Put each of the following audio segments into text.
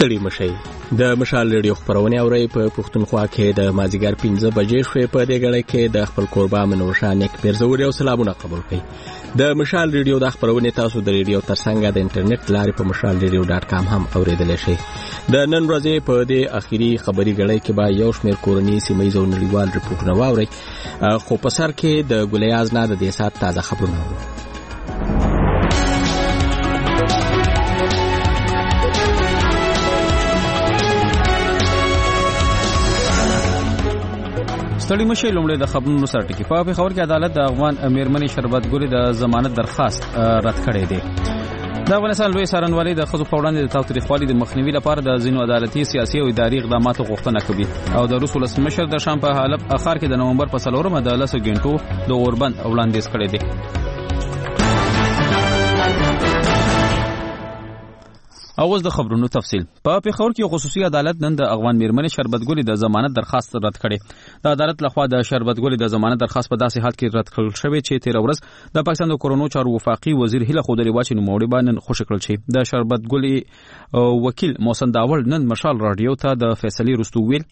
ستړي مشئ د مشال ریډیو خبرونه اوري په پښتونخوا کې د مازیګر 15 بجې شوې په دې غړې کې د خپل قربا منوشا نیک پیرزوري او سلامونه قبول کړئ د مشال ریډیو د خبرونه تاسو د ریډیو ترڅنګ د انټرنیټ لارې په mashal.radio.com هم اوریدل شئ د نن ورځې په دې اخیری خبري غړې کې به یو شمېر کورنۍ سیمې او نړیوال ریپورتونه واوري خو په سر کې د ګلیاز نه د دې سات تازه خبرونه ستړي مشي لومړی د خبرونو سره ټکی په خبر کې عدالت د افغان میرمنې شربت ګل د ضمانت درخواست رد کړی دی. د افغانستان لوی څارنوالي د ښځو په وړاندې د تاوتریخوالي د مخنیوي لپاره د ځینو عدالتي سیاسي او اداري اقداماتو غوښتنه کوي او د روس ولسمشر د شام په حلب اخر کې د نومبر په 4 د 10 غنټو د اوربند وړاندیز کړی دی. اوس د خبرونو تفصیل. په پیښور کې خصوصي عدالت نن د افغان میرمنې شربت ګل د ضمانت درخواست رد کړي. د عدالت لخوا د شربت ګل د ضمانت درخواست په داسې حال کې رد کړل شوی چې 13 ورځ د پاکستان د کورونو چارو وفاقي وزیر هله خودري واچ نوموړي باندې خوشی کړل شي. د شربت ګل وکیل محسن داول نن مشال رادیو ته د فیصلې رستو ویل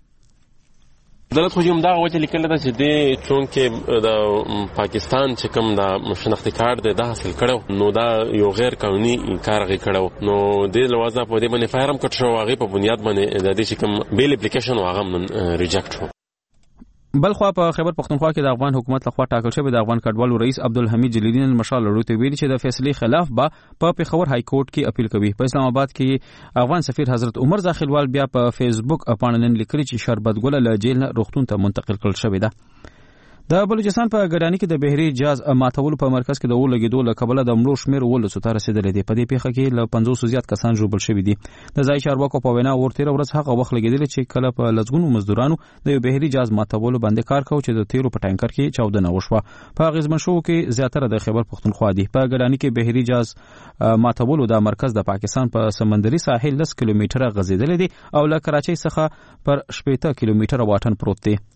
عدالت خو هم دا وجه لیکل ده چې د چونکې د پاکستان چې کوم د شناختی کارت د حاصل کړو نو دا یو غیر قانوني کار غي کړو نو د لوازه په دې باندې فارم کټ شو هغه په بنیاد باندې د دې چې کوم بیل اپلیکیشن واغم ریجکټ شو. بلخوا په خیبر پختونخوا کې د افغان حکومت لخوا ټاکل شوی د افغان کډوالو رئیس عبدالحمید جلیلی نن مشال لړوته ویلي چې د فیصلې خلاف په پیښور های کورټ کې اپیل کوي. په اسلام آباد کې افغان سفیر حضرت عمر زاخیلوال بیا په فیسبوک اپانن لیکلي چې شربت ګل له جیل نه روغتون ته منتقل کړل شوی ده. د بلوچستان په ګډانی کې د بهري جاز ماتول په مرکز کې د ولګېدو له کبله د مړو شمیر ولسو ته رسیدلې دي. په دې پیښه کې له 500 زیات کسان ژوبل شوي دي. د ځای چارواکو په وینا ورته ورځ هغه وخت لګېدل چې کله په لزګونو مزدورانو د یو بهري جاز ماتول باندې کار کاوه چې د تیرو په ټانکر کې چاودنه وشوه. په غزمن شو کې زیاتره د خیبر پختونخوا دي. په ګډانی کې بهري جاز ماتول د مرکز د پاکستان په سمندري ساحل 10 کیلومتره غځیدل دي او له کراچۍ څخه پر 18 کیلومتره واټن پروت دی.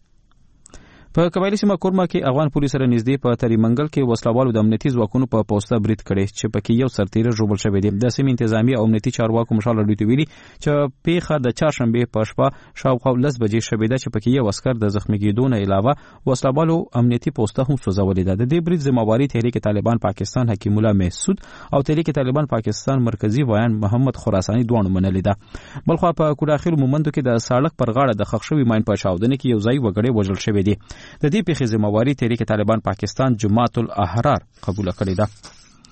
په قبایلی سیمه کورما کې افغان پولیس سره نږدې په تری منګل کې وسلوالو د امنیتي ځواکونو په پوسټه برید کړي چې پکې یو سرتیره ژوبل شوی دی. د سیمې انتظامی او امنیتي چارواکو مشال لړوي ویلي چې پیښه د چهارشنبه په شپه شاوخوا 10 بجې شوې ده چې پکې یو عسكر د زخمی کېدو نه علاوه وسلوالو امنیتي پوسټه هم سوځولې ده. د دې برید ذمہواری تحریک طالبان پاکستان حکیم الله محسود او تحریک طالبان پاکستان مرکزی ویان محمد خراسانی دوه منلې ده. بلخوا په کوډاخیل مومندو کې د سړک پر غاړه د خښ شوی ماین په چاودنه کې یو ځای وګړي وژل شوی دی. د دې پیښې ذمہواری تحریک طالبان پاکستان جماعت الاحرار قبول کړی ده.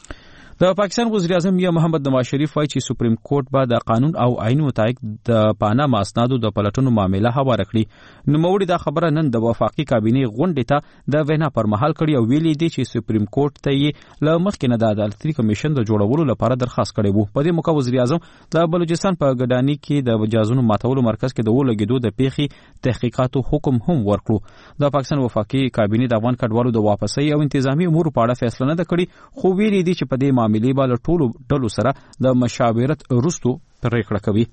د پاکستان وزیر اعظم میا محمد نواز شریف وايي چې سپریم کورټ به د قانون او آئین مطابق د پاناما اسنادو د پلټنو معاملې هواره کړي. نوموړي دا خبره نن د وفاقي کابینې غونډې ته د وینا پر مهال کړي او ویلي دي چې سپریم کورټ ته یې له مخکې نه د عدالتي کمیشن د جوړولو لپاره درخواست کړی وو. په دې موقع وزیر اعظم د بلوچستان په ګډانی کې د جازونو ماتولو مرکز کې د ولګېدو د پیښې تحقیقاتو حکم هم ورکړو. د پاکستان وفاقي کابینې د افغان کډوالو د واپسۍ او انتظامی امور په اړه فیصله نه کړې خو ویلي دي چې په دې معاملې باندې ټولو ډلو سره د مشاورت وروسته پریکړه کوي.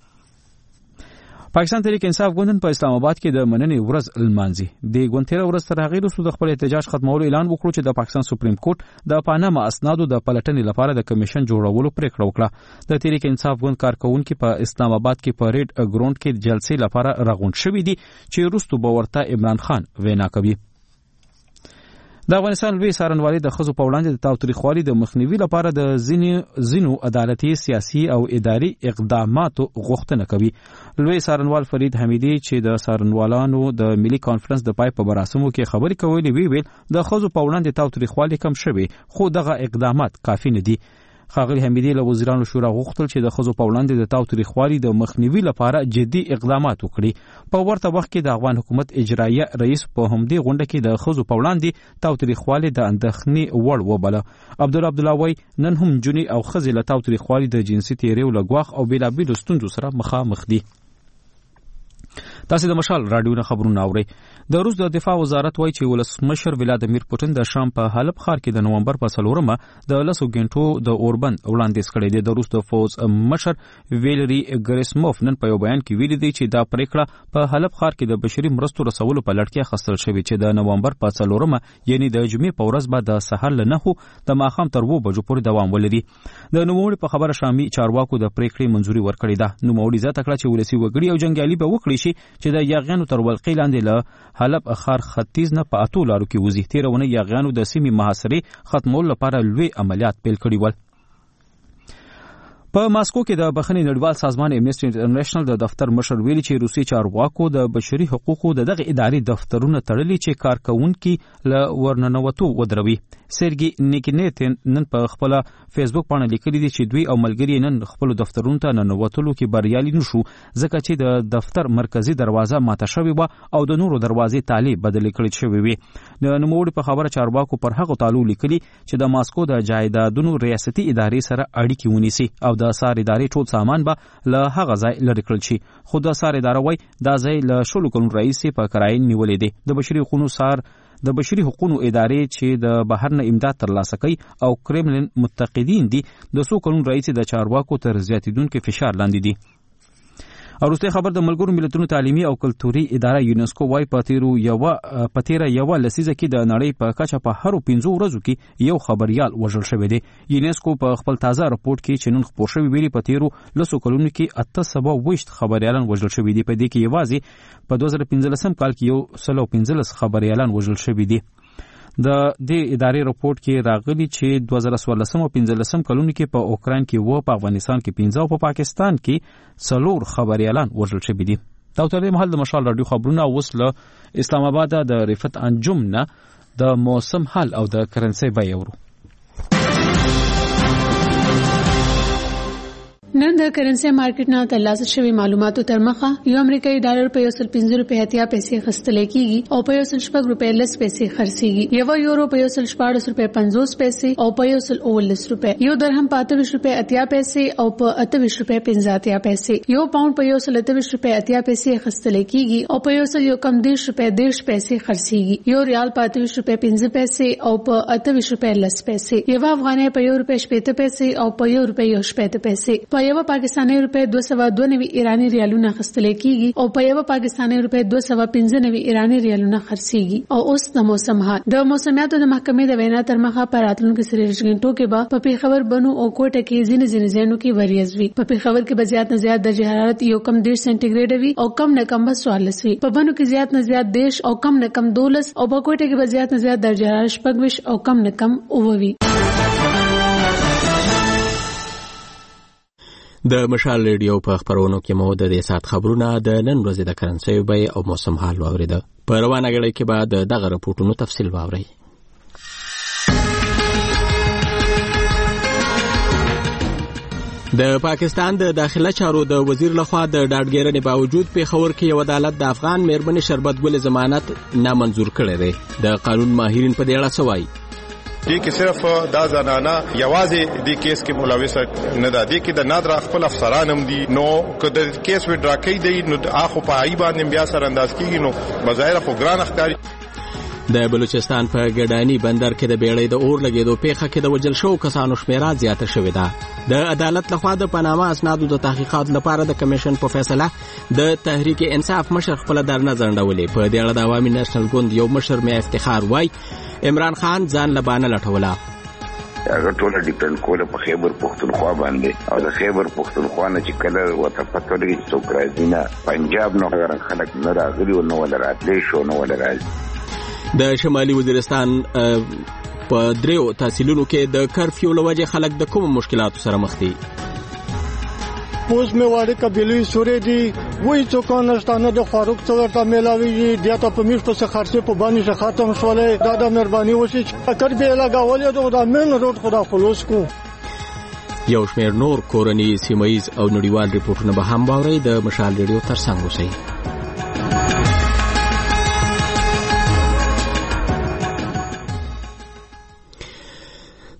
پاکستان تحریک انصاف ګوند په اسلام آباد کې د مننې ورځ لمانځي. د ګوند تیر ورځ تر هغه وروسته د خپل احتجاج ختمولو اعلان وکړ چې د پاکستان سپریم کورټ د پاناما اسنادو د پلټنې لپاره د کمیشن جوړولو پریکړه وکړه. د تحریک انصاف ګوند کارکونکو په اسلام آباد کې په ریډ ګراوند کې جلسې لپاره راغونډ شوي دي چې وروسته به ورته عمران خان وینا کوي. د افغانستان لوی څارنوالي د ښځو په وړاندې د تاوتریخوالي د مخنیوي لپاره د ځینو عدالتي سیاسي او اداري اقداماتو غوښتنه کوي. لوی څارنوال فرید حمیدي چې د څارنوالانو د ملي کانفرنس د پای په مراسمو کې خبرې کولې ویل د ښځو په وړاندې تاوتریخوالي کم شوی خو دغه اقدامات کافي نه دي. ښاغلي حمیدي له وزیرانو شورا غوښتل چې د ښځو په وړاندې د تاوتریخوالي د مخنیوي لپاره جدي اقدامات وکړي. په ورته وخت کې د افغان حکومت اجرایه رئیس په همدې غونډه کې د ښځو په وړاندې تاوتریخوالي د اندېښنې وړ وبله. عبدالله وايي نن هم نجونې او ښځې له تاوتریخوالي د جنسي تیریو له ګواښ او بېلابېلو ستونزو سره مخامخ دي. تاسو د مشال رادیو نه خبرونه اورئ. د روس د دفاع وزارت وایي چې ولسمشر ولادیمیر پوتین د شام په حلب ښار کې د نومبر په 4مه د 10 غنټو د اوربند وړاندیز کړی دی. د روس د فوز مشر ویلری ګریسموف نن په یو بیان کې ویلي دی چې دا پریکړه په حلب ښار کې د بشري مرستو رسولو په لړ کې اخیستل شوې چې د نومبر په 4مه یعنی د جمعې په ورځ به د سحر له 9 د ماښام تر 2 بجو پورې دوام ولري. د نوموړي په خبره شامي چارواکو د پریکړې منځوري ورکړې ده. نوموړي زیاته کړه چې ولسی وګړي او جنگیالي به وکړي شي چې د یاغیانو تر ولقې لاندې له حلب ښار ختیځ نه په 8 لارو کې وځي. تیرونه یاغیانو د سیمې محاصرې ختمولو لپاره لوی عملیات پیل کړي ول. په ماسکو کې د بخښنې نړیوال سازمان امنیسټي انټرنیشنل د دفتر مشر ویلي چې روسي چارواکو د بشري حقوقو دغه ادارې دفترونه تړلي چې کارکونکي له ورننوتو ودروي. سرګي نیکینیتن نن په خپل فیسبوک باندې لیکلي دي چې دوی او ملګري نن خپل دفترونو ته ننوتلو کې بریالي نشو ځکه چې د دفتر مرکزی دروازه ماته شوې و او د نورو دروازې تالي بدل کړل شوې وي. د نوموړي په خبره چارواکو پر هغه تعلق لیکلي چې د ماسکو د جایدادونو ریاستي ادارې سره اړیکې ونیسي او د سار ادارې ټول سامان به له هغه ځای لرې کړل شي. خو د سار اداره وای دا ځای له شلو کلونو راهیسې په کرایه نیولې دی. د بشري حقوقو ادارې چې د بهر نه امداد ترلاسه کوي او کرملین متقدین دي د 100 کلونو راهیسې د چارواکو تر زیاتیدونکو فشار لاندې دي. وروسته خبر د ملګرو ملتونو تعلیمي او کلتوري اداره یونسکو وايي په تیره یو لسیزه کې د نړۍ په کچه په هر 15 ورځو کې یو خبريال وژل شوی دی. یونسکو په خپل تازه راپورټ کې چې نن خپور شوی ویلي په تیرو لسو کلونو کې 820 خبريالان وژل شوی دي. په دې کې یوازې په 2015 کال کې یو 115 خبريالان وژل شوی دي. د دې ادارې راپورټ کې راغلي چې 2014 او 15 کلونو کې په اوکراین کې و، په افغانستان کې 15 او په پاکستان کې 4 خبريالان وژل شوي دي. دا تر دې مهال د مشال رادیو خبرونه اوس له اسلام آباد د رفت انجم نه د موسم حال او د کرنسي بیه ورو. نن د کرنسي مارکیټ نه ترلاسه شوی معلوماتو تر مخه یو امریکایي ډالر په 115 روپیا اتیا پیسې خرڅل کیږي او په 116 روپیا لس پیسې خرڅيږي. یو یورو په 114 روپیا 50 پیسې او په 119 روپیا. یو درهم په 28 روپیا اتیا پیسې او په 28 روپیا 50 پیسې. یو پاوند په 123 روپیا اتیا پیسې خرڅل کیږي او په 110 روپیا 10 پیسې خرڅيږي. یو ریال په 28 روپیا 15 پیسې او په 28 روپیا لس پیسې. یو افغانۍ په 1 روپیا 70 پیسې او په 1 روپیا 70 پیسې. په یو پاکستاني روپے 292 ایرانی ریالونه خرڅل کیږي او په یو پاکستاني روپے 295 ایرانی ریالونه خرڅيږي. او اوس د موسم حال. د موسمیاتو د محکمې د وینا تر مخه په راتلونکو 30 غنټو کې به په پیښور بنو او کوټه کې ځینې ځایونو کې وریځ وي. په پیښور کې به زیات نه زیات درجه حرارت یو کم 10 سانتیګریډ وي او کم نه کم 44 وي. په بنو کې زیات نه زیات 10 او کم نه کم 12 او په کوټه کې به زیات نه زیات درجه حرارت 25 او کم نه کم 9 وي. د مشال ریډیو په خبرونو کې مو د دې سات خبرونه د نن ورځې د کرنسي بیه او موسم حال واوریده. په روانه غړي کې بعد دغه راپورټونو تفصیل واورئ. د پاکستان د داخله چارو د وزیر لخوا د ډاډګیرنې باوجود پیښور کې یو عدالت د افغان مېرمنې شربت ګل ضمانت نامنظور کړی دی. د قانون ماهرین په دې اړه څه وایي؟ دې کې صرف دا زنانه یوازې دې کیس کې ملوثه نه ده. دې کې د نادر خپل افسران هم دي. نو که د کیس وډرا کوي دی نو اخو په ای باندې بیا سره انداز کیږي نو بظاهر خو ګران اختیاري. د بلوچستان په ګډانی بندر کې د بیړۍ د اور لګیدو پیښه کې د وجل شو کسانو شمیره زیاته شوې ده. د عدالت لخوا د پاناما اسنادو د تحقیقات لپاره د کمیشن په فیصله د تحریک انصاف مشر خپل درنه ځنډولې. په دې اړه د عوامي نېشنل ګوند یو مشر مې افتخار وای عمران خان ځان لبانه لټوله. هغه ټول ډیپند کوله په خیبر پختونخوا باندې او د خیبر پختونخوا نه چې کله وته پته لګي چې څوک راځي نه پنجاب نو هغه خلک نه راغلي او نو ولراتلی شو نو ولراتلی. د شمالي وزیرستان په دریو تحصیلونو کې د کرفیو لوجه خلک د کوم مشکلاتو سره مخ دي؟ پوز میواړي قبيلي سوري دي وای څوک نشته د فاروق څور ته ملاوي دي ته په میش په خرڅه په باندې ختم شولې دا د مهرباني وشي اکر به لګاولې دا مين روډ خدا خلاص کو. یو شمېر نور کورني سیمایز او نړیوال ریپورتونه به هم باوري د مشال ریډیو ترڅنګ اوسئ.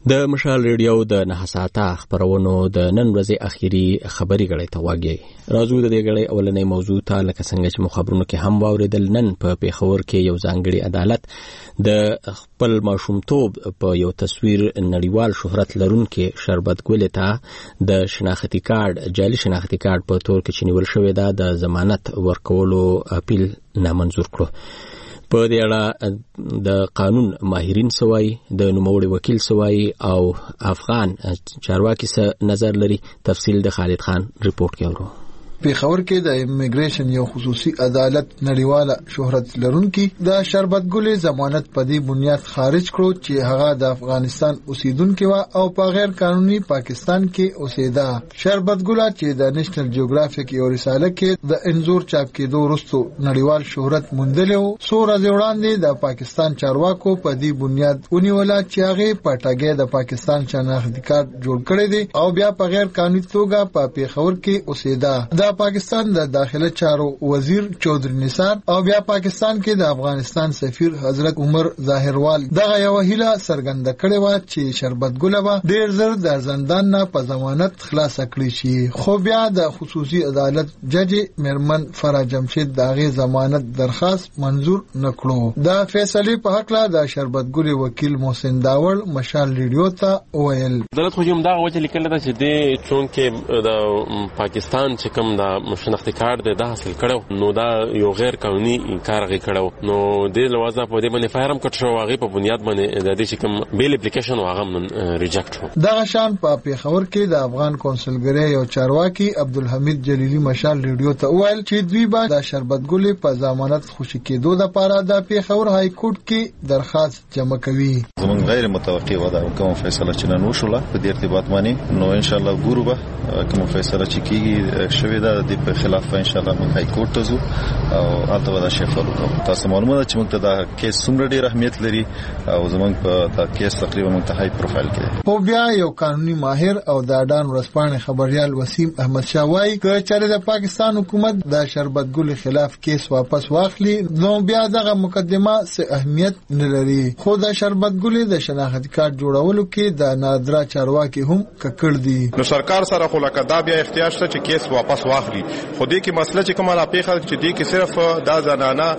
د مشال ریډیو د 9 ساعته خبرونو د نن ورځې اخیری خبري غړې ته واګي راځو د دې غړې اولنې موضوع ته لکه څنګه چې مخابرونو کې هم واوریدل نن په پیښور کې یو ځانګړي عدالت د خپل ماشومتوب په یو تصویر نړیوال شهرت لرونکي شربت ګل ته د شناختی کارت جعلي شناختی کارت په تور کې چنیول شوې ده د ضمانت ورکولو اپیل نامنظور کړو. په دې اړه د قانون ماهرین سوای د نوموړي وکیل سوای او افغان چارواکي سره نظر لري. تفصیل د خالد خان رپورت کې اورو. پیښور کې د ایمیګریشن یو خصوصي عدالت نړیواله شهرت لرونکي د شربت ګل ضمانت په دې بنیاد خارج کړو چې هغه د افغانستان اوسیدونکو او په غیر قانوني پاکستان کې اوسېده. شربت ګل چې د نېشنل جیوګرافیک یو رساله کې د انزور چاپ کېدو وروسته نړیوال شهرت موندلی و، څو ورځې وړاندې د پاکستان چارواکو په دې بنیاد ونیوله چې هغه په ټاګه د پاکستان شناختی کارت جوړ کړی دی او بیا په غیر قانوني توګه په پیښور کې اوسېده. پاکستان د داخله چارو وزیر چودري نثار او بیا پاکستان کې د افغانستان سفیر حضرت عمر ظاهروال دغه یو هیله څرګنده کړې و چې شربت ګل به ډیر زر د زندان نه په ضمانت خلاص کړي شي، خو بیا د خصوصي عدالت جج میرمن فرا جمشید دغه ضمانت درخواست منظور نکړو. د فیصله په حق لا د شربت ګل وکیل محسن داول مشال ریډیو ته ویل عدالت خو هم دا وجه لیکل ده چې د چونکه د پاکستان چې کوم د شناختی کارت د حاصل کړو نو دا یو غیر قانوني کار غي کړو نو د لوازم په دې باندې فارم کټ شو هغه په بنیاد باندې د دې کوم بیل اپلیکیشن واغه ریجیکټ شو. دا شان په پیښور کې د افغان کونسلګری یو چارواکي عبدالحمید جلیلی مشال ریډیو ته ویل چې دوی به د شربت ګل په ضمانت خوشی کېدو لپاره د پیښور های کورټ کې درخواست جمع کوي. زموږ غیر متوقع ودا کوم فیصله چې نن وشوله په دې ارتباط باندې نو ان شاء الله ګورو به کوم فیصله چې کیږي شوی دا د په خلاف ان شاء الله موږ های کورټ ته ځو او هلته به دا شی فالو کوو. تاسو معلومه ده چې موږ ته دا کیس څومره ډیر اهمیت لري او زموږ په دا کیس تقریبا موږ ته های پروفایل کې. خو بیا یو قانوني ماهر او د اډان ورسپانې خبريال وسیم احمد شاه وايي چې د پاکستان حکومت د شربت ګل خلاف کیس واپس واخلي نو بیا دغه مقدمه څه اهمیت نه لري. خو د شربت ګل د شناختی کارت جوړولو کې د نادرا چارواکي هم ککړ دي. نو سرکار سره خو لکه دا بیا احتیاج ته چې کیس واپس واخلي، خو دې کې مسله چې کومه راپېښه چې دې کې صرف دا زنانه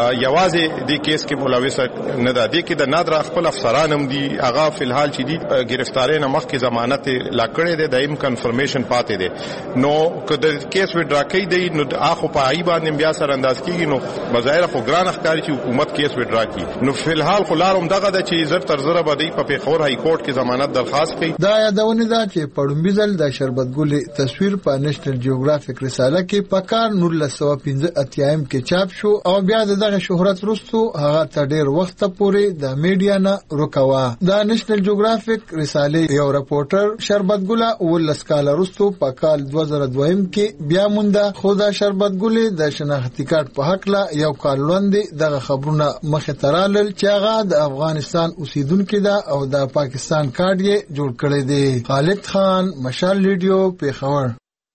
یوازې دې کیس کې ملوثه نه ده، دې کې د نادر خپل افسران هم دي هغه فلحال چې دي گرفتاری نه مخکې ضمانت لا کړې ده د ایم کنفرمیشن پاتې ده. نو که د کیس وډرا کوي دی نو اخو په ای باندې بیا سره انداز کیږي نو بظاهر خو ګران ښکاري چې حکومت کیس وډرا کوي. نو فلحال خو لارم دغه د چې زر تر زره باندې په پیښور های کورټ کې ضمانت درخواست کوي. دا یادونه ده چې پړومبي ځل د شربت ګل تصویر په نېشنل جیوګرافیک رساله کې په کار 1915 کې چاپ شو او بیا دغه شهرت وروسته هغه تر ډیر وخت پورې د میډیا نه رکوا. د نېشنل جیوګرافیک رساله یو رپورټر شربت ګل ولس کال وروسته په کال 2002 کې بیا مونږ خو د شربت ګل د شناختی کارت په حق لا یو کال وړاندې دغه خبرونه مخه ترالل چې هغه د افغانستان اوسیدونکو ده او د پاکستان کارت یې جوړ کړی دی. خالد خان مشال ریډیو پیښور.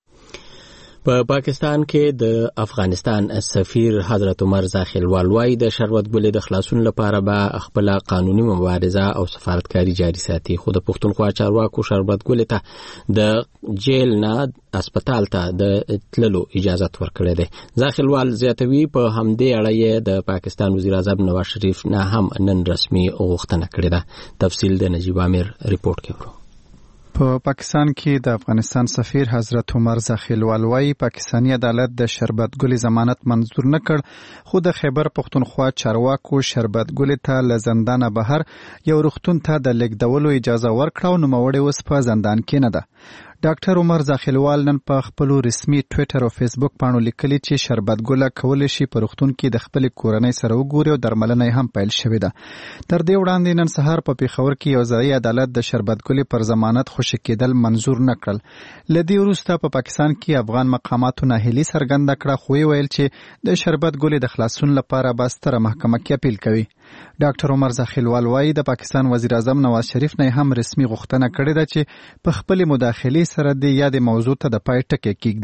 په پاکستان کې د افغانستان سفیر حضرت عمر ظاهروال وايي د شربت ګل د خلاصون لپاره به خپل قانوني مبارزه او سفارتکاری جاري ساتي. خو د پښتونخوا چارواکو شربت ګل ته د جیل نه هسپتال ته د تللو اجازه ورکړې ده. ظاهروال زیاتوي په همدې اړه د پاکستان وزیر اعظم نواز شریف نه هم نن رسمي غوښتنه کړې ده. تفصیل د نجیب عامر رپورت کې ورو. په پاکستان کې د افغانستان سفیر حضرت عمر ظاهروال وايي پاکستانی عدالت د شربت ګل ضمانت منظور نه کړ، خو د خیبر پښتونخوا چارواکو شربت ګل ته له زندانه بهر یو روغتون ته د لیږدولو اجازه ورکړه او نوموړی اوس په زندان کې نه ده. ډاکټر عمر ظاهروال نن په خپل رسمي ټوئیټر او فیسبوک باندې لیکلي چې شربت ګل کولای شي په روغتون کې د خپل کورنۍ سره وګوري او درملنه هم پیل شوې ده. تر دې وړاندې نن سهار په پیښور کې یو ځایي عدالت د شربت ګل پر ضمانت خوشی کېدل منظور نه کړل. لدی وروسته په پاکستان کې افغان مقاماتو ناهیلي څرګنده کړه، خو ویل چې د شربت ګل د خلاصون لپاره به ستره محکمه کې اپیل کوي. ډاکټر عمر ظاهروال وايي د پاکستان وزیر اعظم نواز شریف نه هم رسمي غوښتنه کړې ده چې په خپل مداخلې سره د یاد موضوع ته د پای ټکی کېږدي.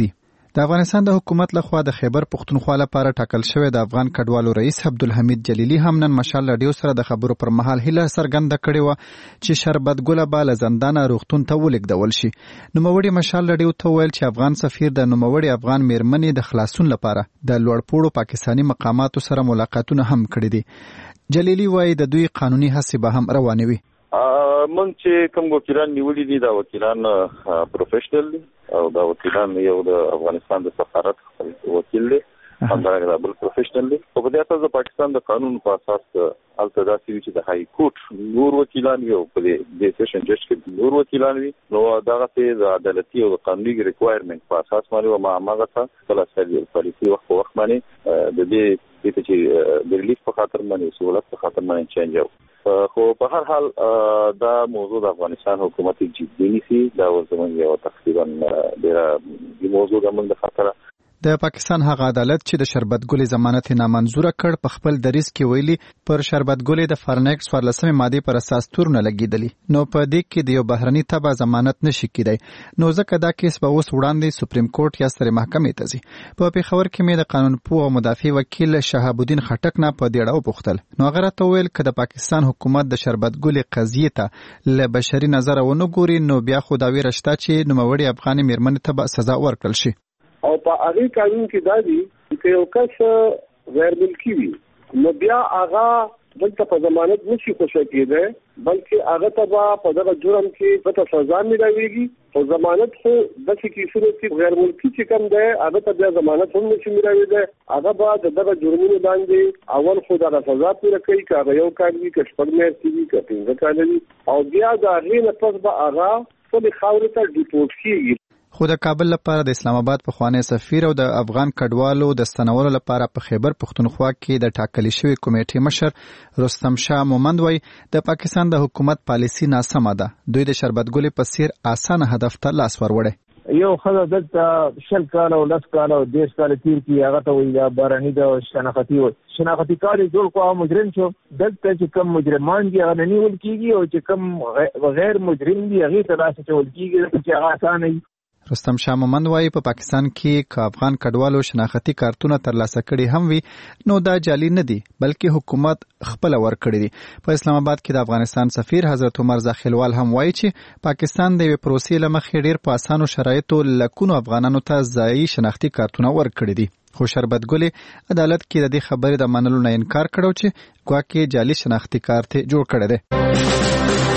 د افغانستان د حکومت لخوا د خیبر پښتونخوا لپاره ټاکل شوی د افغان کډوالو رئیس عبدالحمید جلیلی هم نن مشال رادیو سره د خبرو پر مهال هیله څرګنده کړې وه چې شربت ګله به له زندانه روغتون ته ولېږدول شي. نوموړي مشال رادیو ته وویل چې افغان سفیر د نوموړي افغان میرمنې د خلاصون لپاره د لوړپوړو پاکستاني مقاماتو سره ملاقاتونه هم کړي دي. جلیلی وایي د دوی قانوني هڅې به هم روانې وي. مونږ چې کوم وکیلان نیولي دي دا وکیلان پروفیشنل دي او دا وکیلان یو د افغانستان د سفارت وکیل دی همدارنګه دا بل پروفیشنل دی. په دې اساس د پاکستان د قانون په اساس هلته داسې وي چې د های کورټ نور وکیلان وي او په دې سیشن جج کې نور وکیلان وي. نو دغه د عدالتي او قانوني ریکوایرمنت په اساس باندې ما هغه څه کله سړي پالیسي وخت په وخت باندې د دې چې د ریلیف په خاطر باندې سہولت په خاطر باندې چینج او خو په هر حال دا موضوع د افغانستان حکومت جدي نیسي. دا ورته یو تقریبا ډېره موضوع د موږ د خاطر د پاکستان هغه عدالت چې د شربت ګلې ضمانت نامنظور کړ په خپل دریس کې ویلي پر شربت ګلې د فارنیکس 14 ماده پر اساس تور نه لګیدلی نو په دې کې د یو بهرني تبع ضمانت نشي کېدای نو ځکه دا کیس به اوس وړاندې سپریم کورټ یا سترې محکمې ته ځي. په پیښور کې مې د قانون پوه او مدافع وکیل شهاب الدین خټک نه په دې اړه وپوښتل نو هغه راته وویل چې د پاکستان حکومت د شربت ګلې قضیې ته له بشري نظر ونه ګوري نو بیا خو دا ویره شته چې نوموړي افغاني میرمنې ته به سزا ورکړل شي. او په هغه قانون کې دا دي چې یو کس غیر ملکی وي نو بیا هغه دلته په ضمانت نشي خوشی کېدای بلکې هغه ته په دغه جرم کې پته سزا ملایويږي او ضمانت خو د کیسونو کې غیر ملکی چې کوم دی هغه ته بیا ضمانت هم نشي ملایوي هغه به دغه جرمونو باندې اول خو دا سزا پوره کوي که یو کال وي که شپږ میاشتې وي که 15 کال وي او بیا د هغې نه پس به هغه خپلې خاورې ته ډیپورټ کېږي. خو د کابل لپاره د اسلام آباد پخوانی سفیر او د افغان کډوالو د ستنولو لپاره په خیبر پښتونخوا کې د ټاکلې شوی کمیټې مشر رستم شاه مومند وایي د پاکستان د حکومت پالیسي ناسمه ده. دوی د شربت ګلې په څیر اسانه هدف ته لاس وروړی. یو خدای دلته شل کال او 10 کال او 10 کال تیر کی هغه ته ویل بارانی د شناختی کار جوړ کو مجرم شو دلته چې کوم مجرمان دي هغه نه ول کیږي او چې کوم غیر مجرم دي هغه ته لاس چول کیږي چې هغه اسانه. رستم شاه مومند وایي په پاکستان کې که افغان کډوالو شناختی کارتونه ترلاسه کړي هم وي نو دا جعلي نه دي بلکې حکومت خپل ورکړي دي. په اسلام آباد کې د افغانستان سفیر حضرت عمر زاخیلوال هم وایي چې پاکستان د یوې پروسې له مخې ډېر په اسانو شرایطو لکونو افغانانو ته ځایي شناختی کارتونه ورکړي دي. خو شربت ګلې عدالت کې د دې خبرې د منلو نه انکار کړو چې ګواکې جعلي شناختی کارت جوړ کړی دی.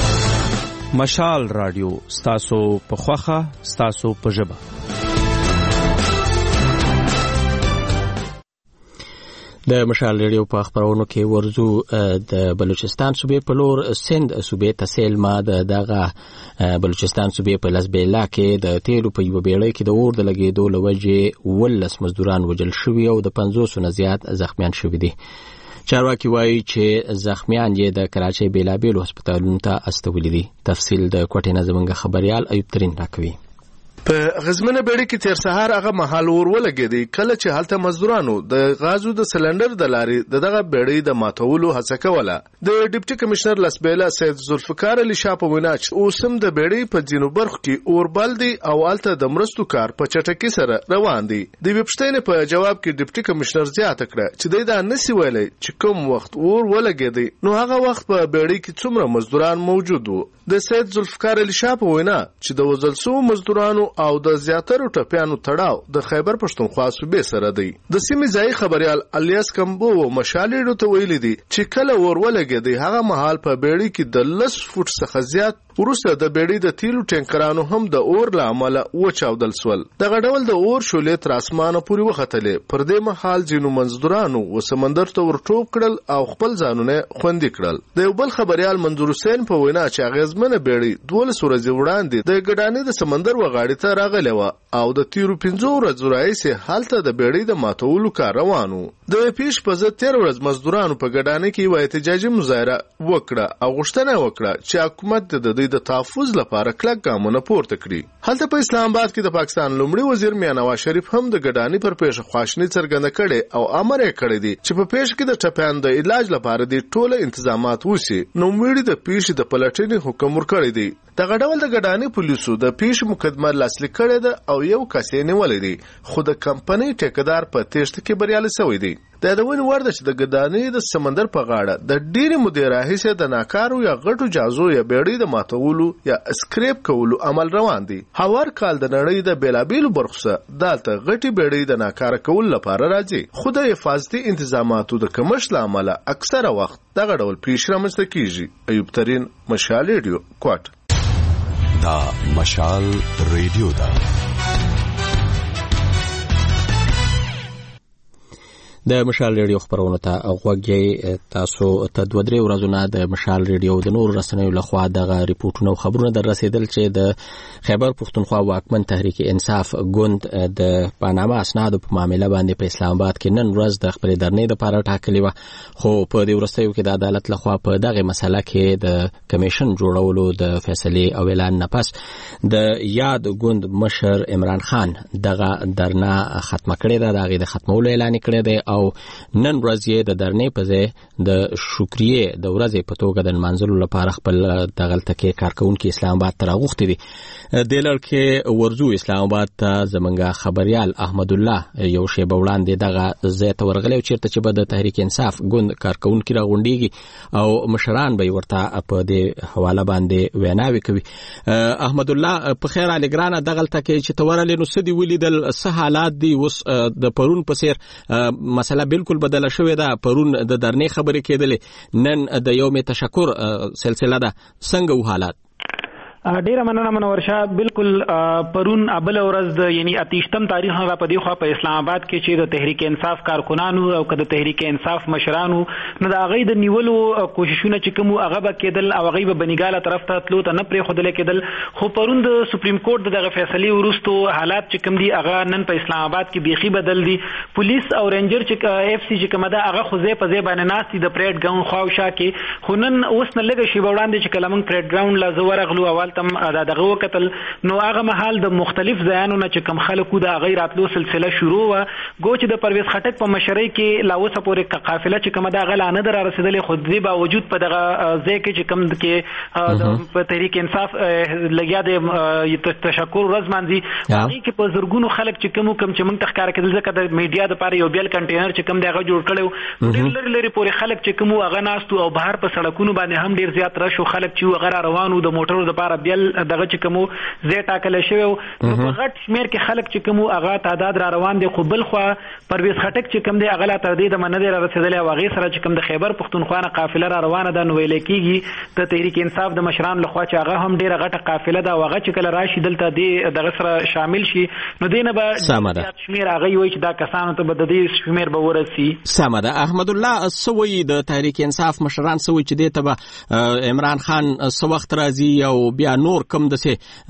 مشال رادیو ستاسو په خوخه ستاسو په ژبه. د مشال رادیو په خبرونو کې ورزو د بلوچستان صوبې په لور سند صوبې ته سیلما دغه بلوچستان صوبې په لزبیلا کې د تیلو په یو بیړۍ کې د اور د لګېدو لوجې 18 مزدوران وژل شوي او د 500 نه زیات زخمیان شوي دي. چارواکي وایي چې زخمیان یې د کراچۍ بیلابیلو هسپتالونو ته استولي دي. تفصیل د کوټې نه زموږ خبريال ایوب ترین راکوي. په غزمنه بیړۍ کې تیر سهار هغه مهال اور ولګېدی کله چې هلته مزدورانو د غازو د سلندر د لارې دغه بیړۍ د ماتولو هڅه کوله. د ډیپټي کمشنر لسبیلا سید ذوالفقار علي شاه په وینا چې اوسم د بیړۍ په ځینو برخو کې اور بل دی او هلته د مرستو کار په چټکۍ سره روان دی. د ویبشتینې په جواب کې ډیپټي کمشنر زیاته کړه چې دا نسی ویلي چې کوم وخت اور ولګېدی نو هغه وخت په بیړۍ کې څومره مزدوران موجود وو. د سید ذوالفقار علي شاه په وینا چې د وژل شوو مزدورانو او د زیاترو ټپیانو تړاو د خیبر پښتونخوا صوبې سره دی. د سیمې ځایي خبريال الیاس کمبو و مشالېډو ته ویلي دي چې کله اور ولګېدی هغه مهال په بیړۍ کې د 10 فوټ څخه زیات وروسته د بیړۍ د تیلو ټینکرانو هم د اور له امله وچاودل سول. دغه ډول د اور شولې تر اسمانه پورې وختلې. پر دې مهال ځینو مزدورانو و سمندر ته ورټوپ کړل او خپل ځانونه خوندي کړل. د یو بل خبريال منظور حسین په وینا چې اغیزمنه بیړۍ 12 ورځې وړاندې د ګډانې د سمندر وغاړې ته راغلې وه او د تیرو 15 ورځو راهیسې هلته د بیړۍ د ماتولو کار روان و. د پیش په ضد 13 ورځ مزدورانو په ګډانې کې یوه احتجاجي مظاهره وکړه او غوښتنه وکړه چې حکومت د د تحفظ لپاره کلک ګامونه پورته کړي. هلته په اسلام آباد کې د پاکستان لومړي وزیر میاں نواز شریف هم د ګډانې پر پیښه خواشنی څرګنده کړي او امر یې کړی دی چې په پیښه کې د ټپیانو د علاج لپاره د ټوله انتظامات وشي. نو مړي د پیښې د پلټنې حکم ورکړی دی. دغه ډول د ګډاني پولیسو د پیښې مقدمه لاسلیک کړې ده او یو کس یې نیولې دی خو د کمپنۍ ټیکدار په تېښته کې بریالی شوی دی. د یادونې وړ ده چې د ګدانۍ د سمندر په غاړه د ډېرې مودې راهیسې د ناکارو یا غټو جهازو یا بیړۍ د ماتولو یا اسکریپ کولو عمل روان دی. هر کال د نړۍ د بیلابیلو برخو څخه دلته غټې بیړۍ د ناکاره کولو لپاره راځي، خو د حفاظتي انتظاماتو د کمښت له امله اکثره وخت دغه ډول پیښې رامنځته کیږي. ایوب ترین، مشال ریډیو، کوټ. دا مشال ریډیو ده. د مشال ریډیو خبرونه ته غوږی تاسو ته 2-3 ورځې نه د مشال ریډیو د نور رسنیو لخوا دغه ریپورتونه او خبرونه در رسیدل چې د خیبر پختونخوا واکمن تحریک انصاف ګوند د پاناما اسنادو په معاملې باندې په اسلام آباد کې نن ورځ د خپل درنې لپاره ټاکلې و، خو په دې ورستیو کې د عدالت لخوا په دغه مسله کې د کمیشن جوړولو د فیصلې او اعلان نه پس د یاد ګوند مشر عمران خان دغه درنه ختمه کړې ده، دغه د ختمولو اعلان کړی دی او نن ورځ یې د درنې په ځای د شکریې د ورځې په توګه د منځلو لپاره خپل دغلته کې کارکونکو اسلام آباد ته راغوښتي دي. د لړ کې ورزو اسلام آباد ته زمونږ خبريال احمد الله یو شی بوړاندې دغه ځای ته ورغلی چیرته چې به د تحریک انصاف ګوند کارکونکو راغونډيږي او مشران به ورته په دې حواله باندې ویناوي کوي. احمد الله په خیر علي ګرانه دغلته کې چې تورل نو سدي ولیدل سه حالات دي اوس د پرون په سیر مسله بالکل بدله شوې ده. پرون د درنې خبرې کېدلې، نن د یوم تشکر سلسله ده، څنګه و حالات؟ ډیره مننه منورشاه. بالکل پرون ابل ورځ د یعنی 28م تاریخ هغه په دی خو په اسلام آباد کې چې د تحریک انصاف کارکونانو او د تحریک انصاف مشرانو نو د هغه د نیولو کوششونه چې کوم هغه به کېدل او هغه به بنګاله طرف ته تلو ته نه پرې خودل کېدل، خو پرون د سپریم کورټ دغه فیصله ورستو حالات چې کوم دي هغه نن په اسلام آباد کې بيخي بدل دي. پولیس او رینجر چې اف سی چې کومه ده هغه خو ځای په ځای باندې ناستي د پریډ ګراوند خواوشا کې، خو نن اوس نه لګي شی وړاندې چې کلمن پریډ ګراوند لا زور غلو اول تم دغه وکتل نو هغه محل د مختلف ځایانو نه چې کم خلکو د غیر اتلو سلسله شروع و. ګو چې د پرویز خټک په مشرۍ کې لا اوسه پورې قافله چې کومه د غلا نه در رسیدلې، خو دې باوجود په دغه ځای کې چې کم کې په تحریک انصاف لګیا د تشکر ورځ باندې هغه کې په زرګونو خلک چې کم چې موږ تخکار کېدل ځکه د میډیا د لپاره یو بیل کنټینر چې کم دغه جوړ کړو، ډېر لري پورې خلک چې کم هغه ناستو او بهر په سړکونو باندې هم ډېر زیات راشو خلک چې هغه روانو د موټرو لپاره بیل دغه چې کوم زه ټاکل شوی نو په غټ شمیر کې خلک چې کوم هغه تعداد را روان دي، خو بل خو پرویز خټک چې کوم دی هغه تر دې د منځ را رسیدلی او هغه سره چې کوم د خیبر پختونخوا قافله را روانه ده نو ویل کېږي د تحریک انصاف د مشران لخوا چې هغه هم ډیره غټه قافله ده او هغه چې کله راشي دلته د دغه سره شامل شي نو دینه به شمیر هغه وي چې دا کسانو ته به د دې شمیر به ورسي. سمده. احمد الله سوي د تحریک انصاف مشران سوي چې دې ته عمران خان سو وخت راځي او بیا نور کم د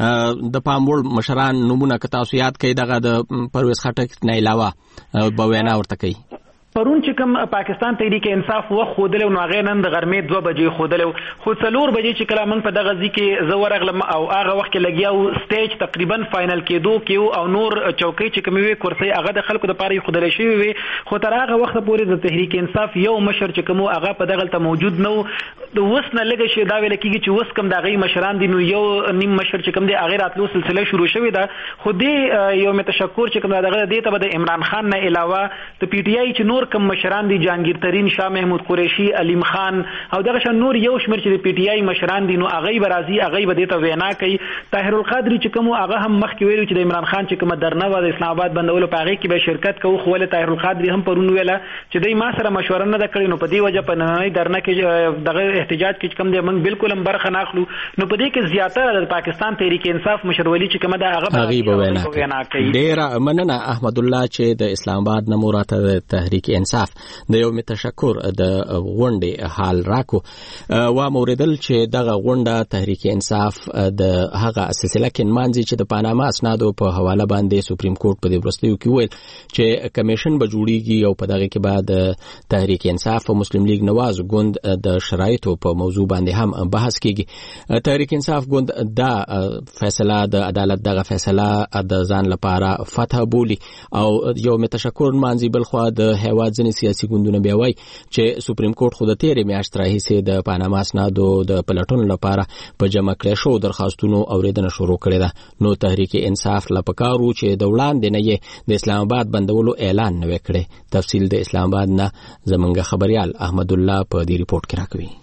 د پاموړ مشران نمونه که تاسو یاد کړئ دغه د پرویز خټک نه علاوه به وینا ورته کوي. پرون چې کوم پاکستان تحریک انصاف وخت خودلو نو هغه نن د غرمې 2 بجې خودلو، خو 4 بجې چې کله موږ په دغه ځای کې زه ورغلم او هغه وخت کې لګیاو سټیج تقریبا فائنل کېدو او نور چوکۍ چې کومې وي کرسي هغه د خلکو لپاره خودل شي وي، خو تر هغه وخت پورې د تحریک انصاف یو مشر چې کوم هغه په دغه ته موجود نو د وسنه لګی شي دا ویل کېږي چې وس کم دغه مشران دي نو یو نیم مشر چې کوم دی هغه راتلو سلسله شروع شوې ده، خو دې یو تشکر چې کوم دغه دې ته د عمران خان نه علاوه د پی ټی آی چې نور کم مشران دي جهانگیر ترین، شاه محمود قریشی، علیم خان او دغه شان نور یو شمیر چې د پی ټی آی مشران دي نو هغه برازي هغه به دته وینا کوي. طاهر القادری چې کوم هغه هم مخکې ویلو چې د عمران خان چې کوم درنه و د اسلام آباد بندولو په هغه کې به شرکت کوو، خو ول طاهر القادری هم پرون ویله چې دای ما سره مشوره نه کړې نو په دې وجه په نننۍ درنه کې دغه احتجاج کې کوم دی موږ بالکل هم برخه ناخلو نو په دې کې زیاتره د پاکستان تحریک انصاف مشرولی چې کوم دا هغه به وینا کوي. ډیر مننه احمد الله چې د اسلام آباد نموراته د تحریک انصاف د یو تشکر د غونډې حال راکو و موریدل چې دغه غونډه تحریک انصاف د هغه سلسله کې مانځي چې د پاناما اسنادو په حواله باندې سپریم کورټ په دې ورستیو کې ویل چې کمیشن به جوړیږي او په دغه کې بعد تحریک انصاف او مسلم لیگ نواز ګوند د شرایطو په موضوع باندې هم بحث کیږي. تحریک انصاف ګوند دا فیصله د عدالت دغه فیصله د ځان لپاره فتح بولی او یو تشکر مانځي، بل خو د هیواد هیواد ځینې سیاسي ګوندونه بیا وایي چې سپریم کورټ خو د تیرې میاشتې راهیسې د پاناما اسنادو د پلټنو لپاره په جمع کړی شو درخواستونو اورېدنه شروع کړې ده. نو تحریک انصاف لا پکارو چې د وړاندې نه یې د اسلام آباد بندولو اعلان نه وکړي. تفصیل د اسلام آباد نه زمونږ خبريال احمد الله په دې ریپورت کې راکوي.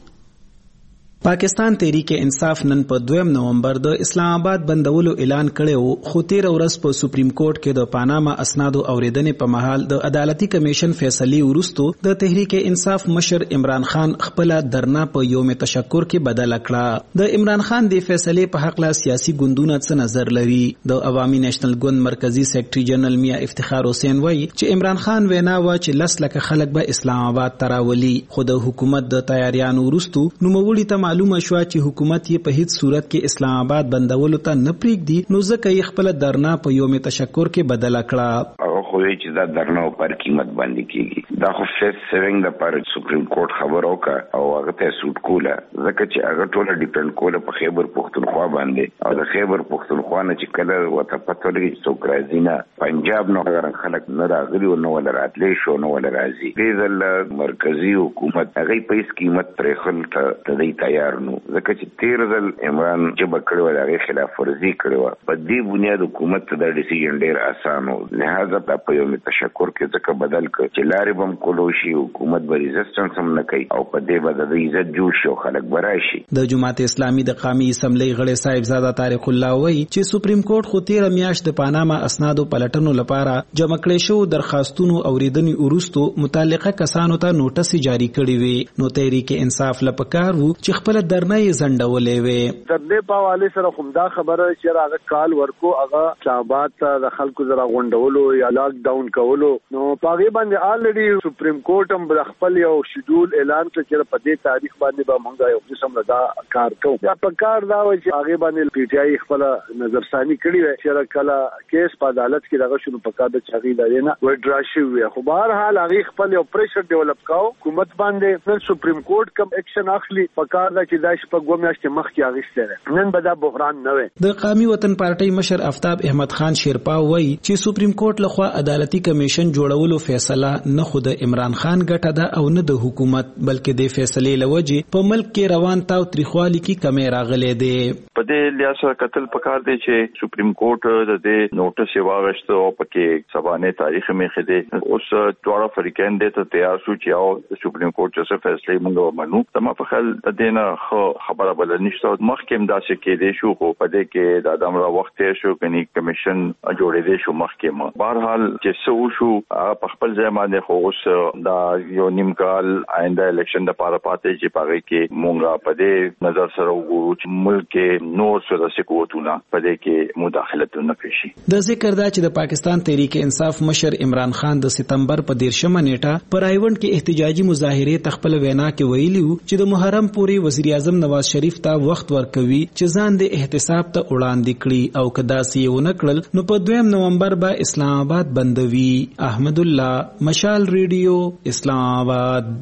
پاکستان تحریک انصاف نن په 2 نومبر د اسلام آباد بندولو اعلان کړو، خو تیر ورځ په سپریم کورټ کې د پاناما اسنادو اوریدنې په مهال د عدالتي کمیشن فیصلې وروسته د تحریک انصاف مشر عمران خان خپل درنا په یوم تشکر کې بدل کړه. د عمران خان د فیصلې په حق لا سیاسي ګوندونه څه نظر لري؟ د عوامي نېشنل ګوند مرکزی سیکریټري جنرال میا افتخار حسین وایي چې عمران خان وینا و چې 10 لک خلک به اسلام آباد تراولي، خو د حکومت د تیاریانو وروسته نوموړي ته معلومه شو چې حکومت یې په هیڅ صورت کې اسلام آباد بندولو ته نه پریږدي، نو ځکه یې خپل درنا په یوم تشکر کې بدل کړه. خو چې دا درنه پر قیمت باندې کیږي دا خو فیس سیوینګ د پر سپریم کورټ خبرو کا او هغه ته سوټ کوله ځکه چې هغه ټوله ډیپند کوله په خیبر پختونخوا باندې او د خیبر پختونخوا نه چې کله وته پته لري چې څوک نه پنجاب نو هغه خلک نه راغلي او نو ولا راتلې شو نو ولا راځي. دې مرکزی حکومت هغه په هیڅ قیمت پرې خل ته دی تیار نو ځکه چې تیر ځل عمران چې بکړو هغه خلاف ورزي کړو. په دې بنیاد حکومت ته د ډیسیژن ډیر اسانه لہذا په یوم تشکر کې ځکه بدل کړ چې لارې بم کولو شي حکومت به ریزسټنس هم نه کوي او په دې باندې د عزت جوړ شو خلک براشي. د جماعت اسلامي د قومي اسمبلی غړي صاحب زاده طارق الله وایي چې سپریم کورټ خو تیر میاشت د پاناما اسنادو پلټنو لپاره جمع کړي شو درخواستونو اوریدنې وروسته متعلقه کسانو ته نوټس جاری کړي وي. نو تحریک انصاف لپاره وو چې خپل درنه یې زنډولې وي. تر دې په حواله سره خمدا خبره چې هغه کال ورکو هغه شابات د خلکو زرا غونډولو یا لاک ډاون کولو نو پاغي باندې الریډي سپریم کورټ هم خپل یو شیډول اعلان کړ چې په دې تاریخ باندې به موږ یو قسم ردا کار کوو. یا په کار دا و چې هغه باندې پی ټی آی خپل نظرثانی کړی و چې کله کیس په عدالت کې دغه شنو په کار د چاغي دی نه وډرا شي وي. خو بهر حال هغه خپل یو پریشر ډیولپ کاو حکومت باندې نن سپریم کورټ کوم اکشن اخلي په کار دا چې داش په ګومیاشت مخ کې اغشته نن به دا بحران نه وي. د قومي وطن پارټي مشر آفتاب احمد خان شیرپا وایي چې سپریم کورټ لخوا عدالتي کمیشن جوړولو فیصله نه خود عمران خان ګټه ده او نه د حکومت بلکې د فیصلې لوجه په ملک کې روان تاو تریخوالي کې کمی راغلي دي. په دې لیاسه قتل پکار دی چې سپریم کورټ د دې نوټس واغشت او پکې سبانه تاریخ می خده اوس ډوړه فریقین دې ته تیار شو چې او سپریم کورټ چې فیصله موږ منو تم په خل د دینه خبره بل نشته مخکې داسې کې دی شو خو په دې کې د ادمره وخت شو کني کمیشن جوړې دی شو مخکې ما بهر حال چې سو شو په خپل ځای باندې خو اوس دا یو نیم کال آینده الیکشن د پاره پاتې چې پاره کې مونږه په دې نظر سره وګورو چې ملک نور سره سکوتونه په دې کې مداخلت نه کوي. د ذکر دا چې د پاکستان تحریک انصاف مشر عمران خان د سپتمبر په 13مه نیټه پر ایونت کې احتجاجي مظاهره تخپل وینا کې ویلي چې د محرم پورې وزیر اعظم نواز شریف ته وخت ورکوي چې ځان د احتساب ته وړاندې کړي او کدا سیونه کړل نو په 2 نومبر به اسلام آباد بندوي. احمد الله مشال ریډیو اسلام آباد.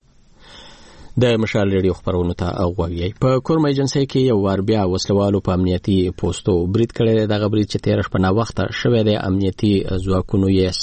د مشال ریډیو خبرونو ته اوغوي په کورم ایجنسی کې یو وار بیا وسلوالو په امنیتي پوسټو برید کړي د غبرید چې 13 په وخت شوه د امنیتي ځواکونو یې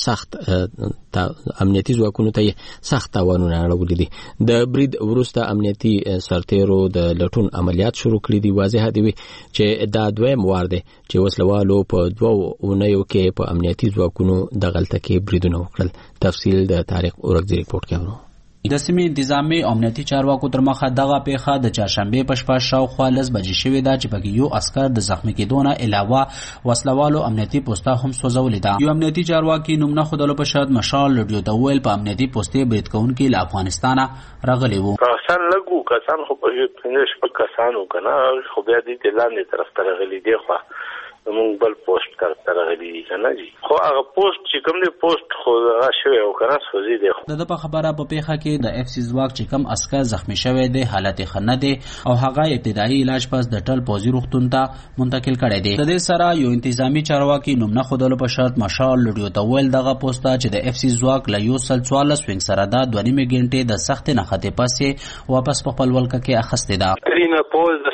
سخت امنیتي ځواکونو ته سخت تاوانونه اړولې دي. د برید وروسته امنیتي سرتیرو د لټون عملیات شروع کړي دي. واضح دی چې دا دویم وار دی چې وسلوالو په 2 اونیو کې په امنیتي ځواکونو د غلطه کې بریدونه وکړل. تفصیل د تاریخ اورګزی ریپورت کې ورو. د سیمې انتظامی امنیتي چارواکو تر مخه دغه پیښه د چهارشنبه په شپه شاوخوا 10 بجې شوې ده چې پکې یو عسكر د زخمی کېدو نه علاوه وسلوالو امنیتي پوسټه هم سوځولې ده. یو امنیتي چارواکي نوم نه خودلو په شاد مشال ریډیو ته ویل په امنیتي پوسټې برید کوونکي له افغانستانه راغلي وو. کسان لګو کسان خو په پنځه شپږ کسانو کنه خو بیا دې تلانې طرف ته راغلي دي خو مونږ بل پوسټ طرف ته راغلي کنه جی خو هغه پوسټ چې کوم دی پوسټ خو هغه شوی او کنه سوځي دی. د په خبره په پیښه کې د اف سی ځواک چې کوم عسكر زخمی شوی دی حالت خنه دی او هغه ابتدایي علاج پس د ټل پوزي روغتون ته منتقل کړی دی. د دې سره یو انتظامی چارواکي نوم نه خودلو په شرط مشال ریډیو ته ویل دغه پوسټه چې د اف سی ځواک له یو سل 44 وینګ سره د 2.5 غنټې د سخت نه خطې پسې واپس په خپل ولکه کې اخستې ده. ترینه پوز د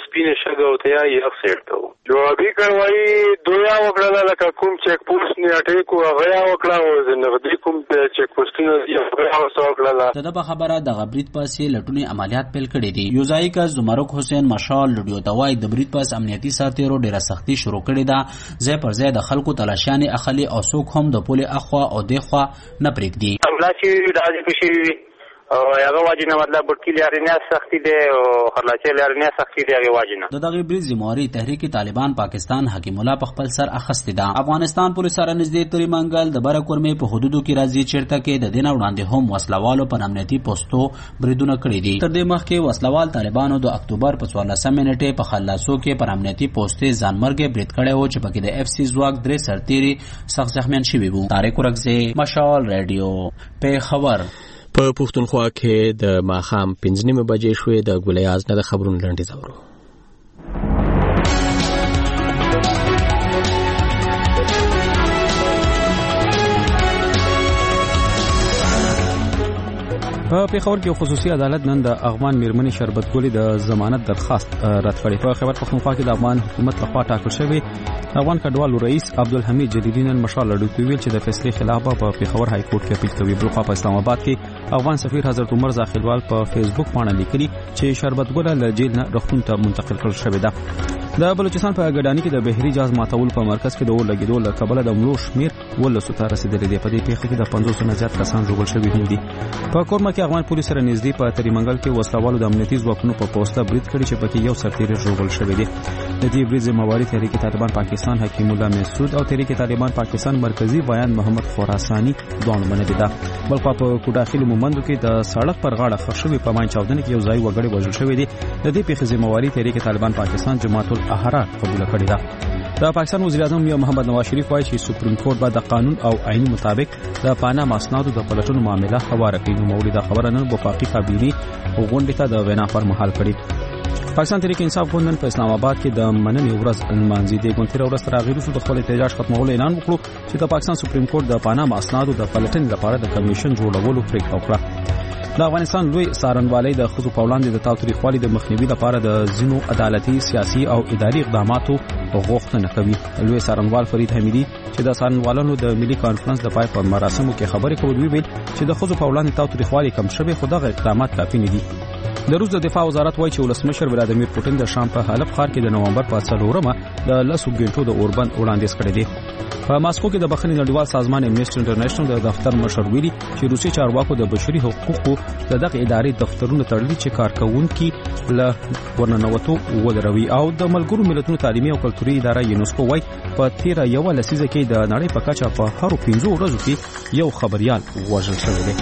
SP نے شګو ته یې افسیټ کو جوابي کاروائی دویا وکړه لکه کوم چیک پوسټ نه اٹیکو هغه وکړه او د نغدي کوم چیک پوسټونه یې هغه وکړه. د خبره د غبرید پاسې لټونی عملیات پیل کړي دي. یوزای کا زمرک حسین مشال لډیو توای د برید پاس امنیتي ساتیرو ډیره سختی شروع کړي ده. ځای پر ځای د خلکو تلاشیانې اخلي او څوک هم د پولې اخوا او دخوا نه پرېږدي. حمله چې د حاجی بشری او هغه واجنه مطلب ورکی لري نه سختي دي او خلاصي لري نه سختي دي هغه واجنه د دغه برید ذمہواری تحریک طالبان پاکستان حکیم الله په خپل سر اخستې ده. افغانستان پولیس سره نږدې تری منګل د برکورمې په حدودو کې راځي چیرته کې د دین وړاندې هم وسلوالو پر امنیتي پوسټو بریدونه کړي دي. تر دې مخکې وسلوال طالبانو د اکتوبر په 14 نیټه په خلاصو کې پر امنیتي پوسټ ځانمرګ برید کړي او چې پکې د FC ځواک درې سرتيري سخت زخمیان شوي وو. طارق ورکزی مشال رادیو په خبر. په پښتونخوا کې د ماښام 5:30 بجې شوې. د ګولیاز نه د خبرونو لنډیز اورو. په پیښور کې خصوصي عدالت نن د افغان میرمنې شربت ګلې د ضمانت درخواست رد کړی. په خیبر پښتونخوا کې د افغان حکومت لخوا ټاکل شوی افغان کډوالو رئیس عبدالحمید جلیلی نن مشال لډو ویل چې د فیصلې خلاف په پیښور های کورټ کې اپیل کوي. بلخوا په اسلام آباد کې افغان سفیر حضرت عمر زاخیلوال په فیسبوک باندې لیکلي چې شربت ګل له جیل نه روغتون ته منتقل کړل شوې ده. د بلوچستان په ګډانی کې د بهري جهاز ماتول په مرکز کې د اور لګیدو له کبله د مړو شمیر 1200 ته رسیدلی دی. په دې پیښه کې د 500 نه زیات کسان ژوبل شوي هم دي. په کورما کې افغان پولیس سره نږدې په تریمنګل کې وسلوالو د امنیتي ځواکونو په پوسټه برید کړی چې پکې یو سرتیری ژوبل شوی دی. د دې برید ذمہواری تحریک طالبان پاکستان حکیم الله مسعود او تحریک طالبان پاکستان مرکزی بیان محمد خراسانی دوه منلي ده. بلخوا په کوټاخیل مومندو کې د سړک پر غاړه خښوي په مان چاودنه کې یو ځای وګړي وژل شوی دی. د دې پیښې ذمہواری تحریک طالبان پاکستان جماعت الاحرار قبول کړی ده. د پاکستان وزیر اعظم محمد نواز شریف وايي چې سپریم کورټ به د قانون او آئین مطابق د پاناما اسنادو د پلټنو معاملې هواره کړي. نو مولوی دا خبره نن وفاقي کابینه غونډه ته د وینا پر مهال کړي. پاکستان تحریک انصاف ګوند په اسلام آباد کې د مننې ورځ المانځي د ګوند تر ورځ راغلی شو د خپل احتجاج ختمولو اعلان وکړو چې د پاکستان سپریم کورټ د پاناما اسنادو د پلټنې لپاره د کمیشن جوړولو پریکړه وکړه. د افغانستان لوی څارنوالۍ د خصوصي په وړاندې د تاوتریخوالي د مخنیوي لپاره د ځینو عدالتي سیاسي او اداري اقداماتو غوښتنه کوي. لوی څارنوال فرید حمیدي چې د څارنوالانو د ملي کانفرنس د پای په مراسمو کې خبرې کولې ویل چې د خصوصي په وړاندې تاوتریخوالي کم شوی خو دغه اقدامات کافي نه دي. د روس د دفاع وزارت وایي چې ولسمشر ولادیمیر پوتین د شام په حلب ښار کې د نومبر په 4مه د 10 غنټو د اوربند وړاندیز کړی دی. په ماسکو کې د بخښنې نړیوال سازمان امنیسټي انټرنیشنل د دفتر مشر ویلي چې روسي چارواکو د بشري حقوقو د دغه ادارې دفترونو تړلي چې کارکونکي له ورننوتو ودروي او د ملګرو ملتونو تعلیمي او کلتوري اداره یونسکو وایي په 13 لسیزه کې د نړۍ په کچه په هر 15 ورځو کې یو خبريال وژل شوی دی.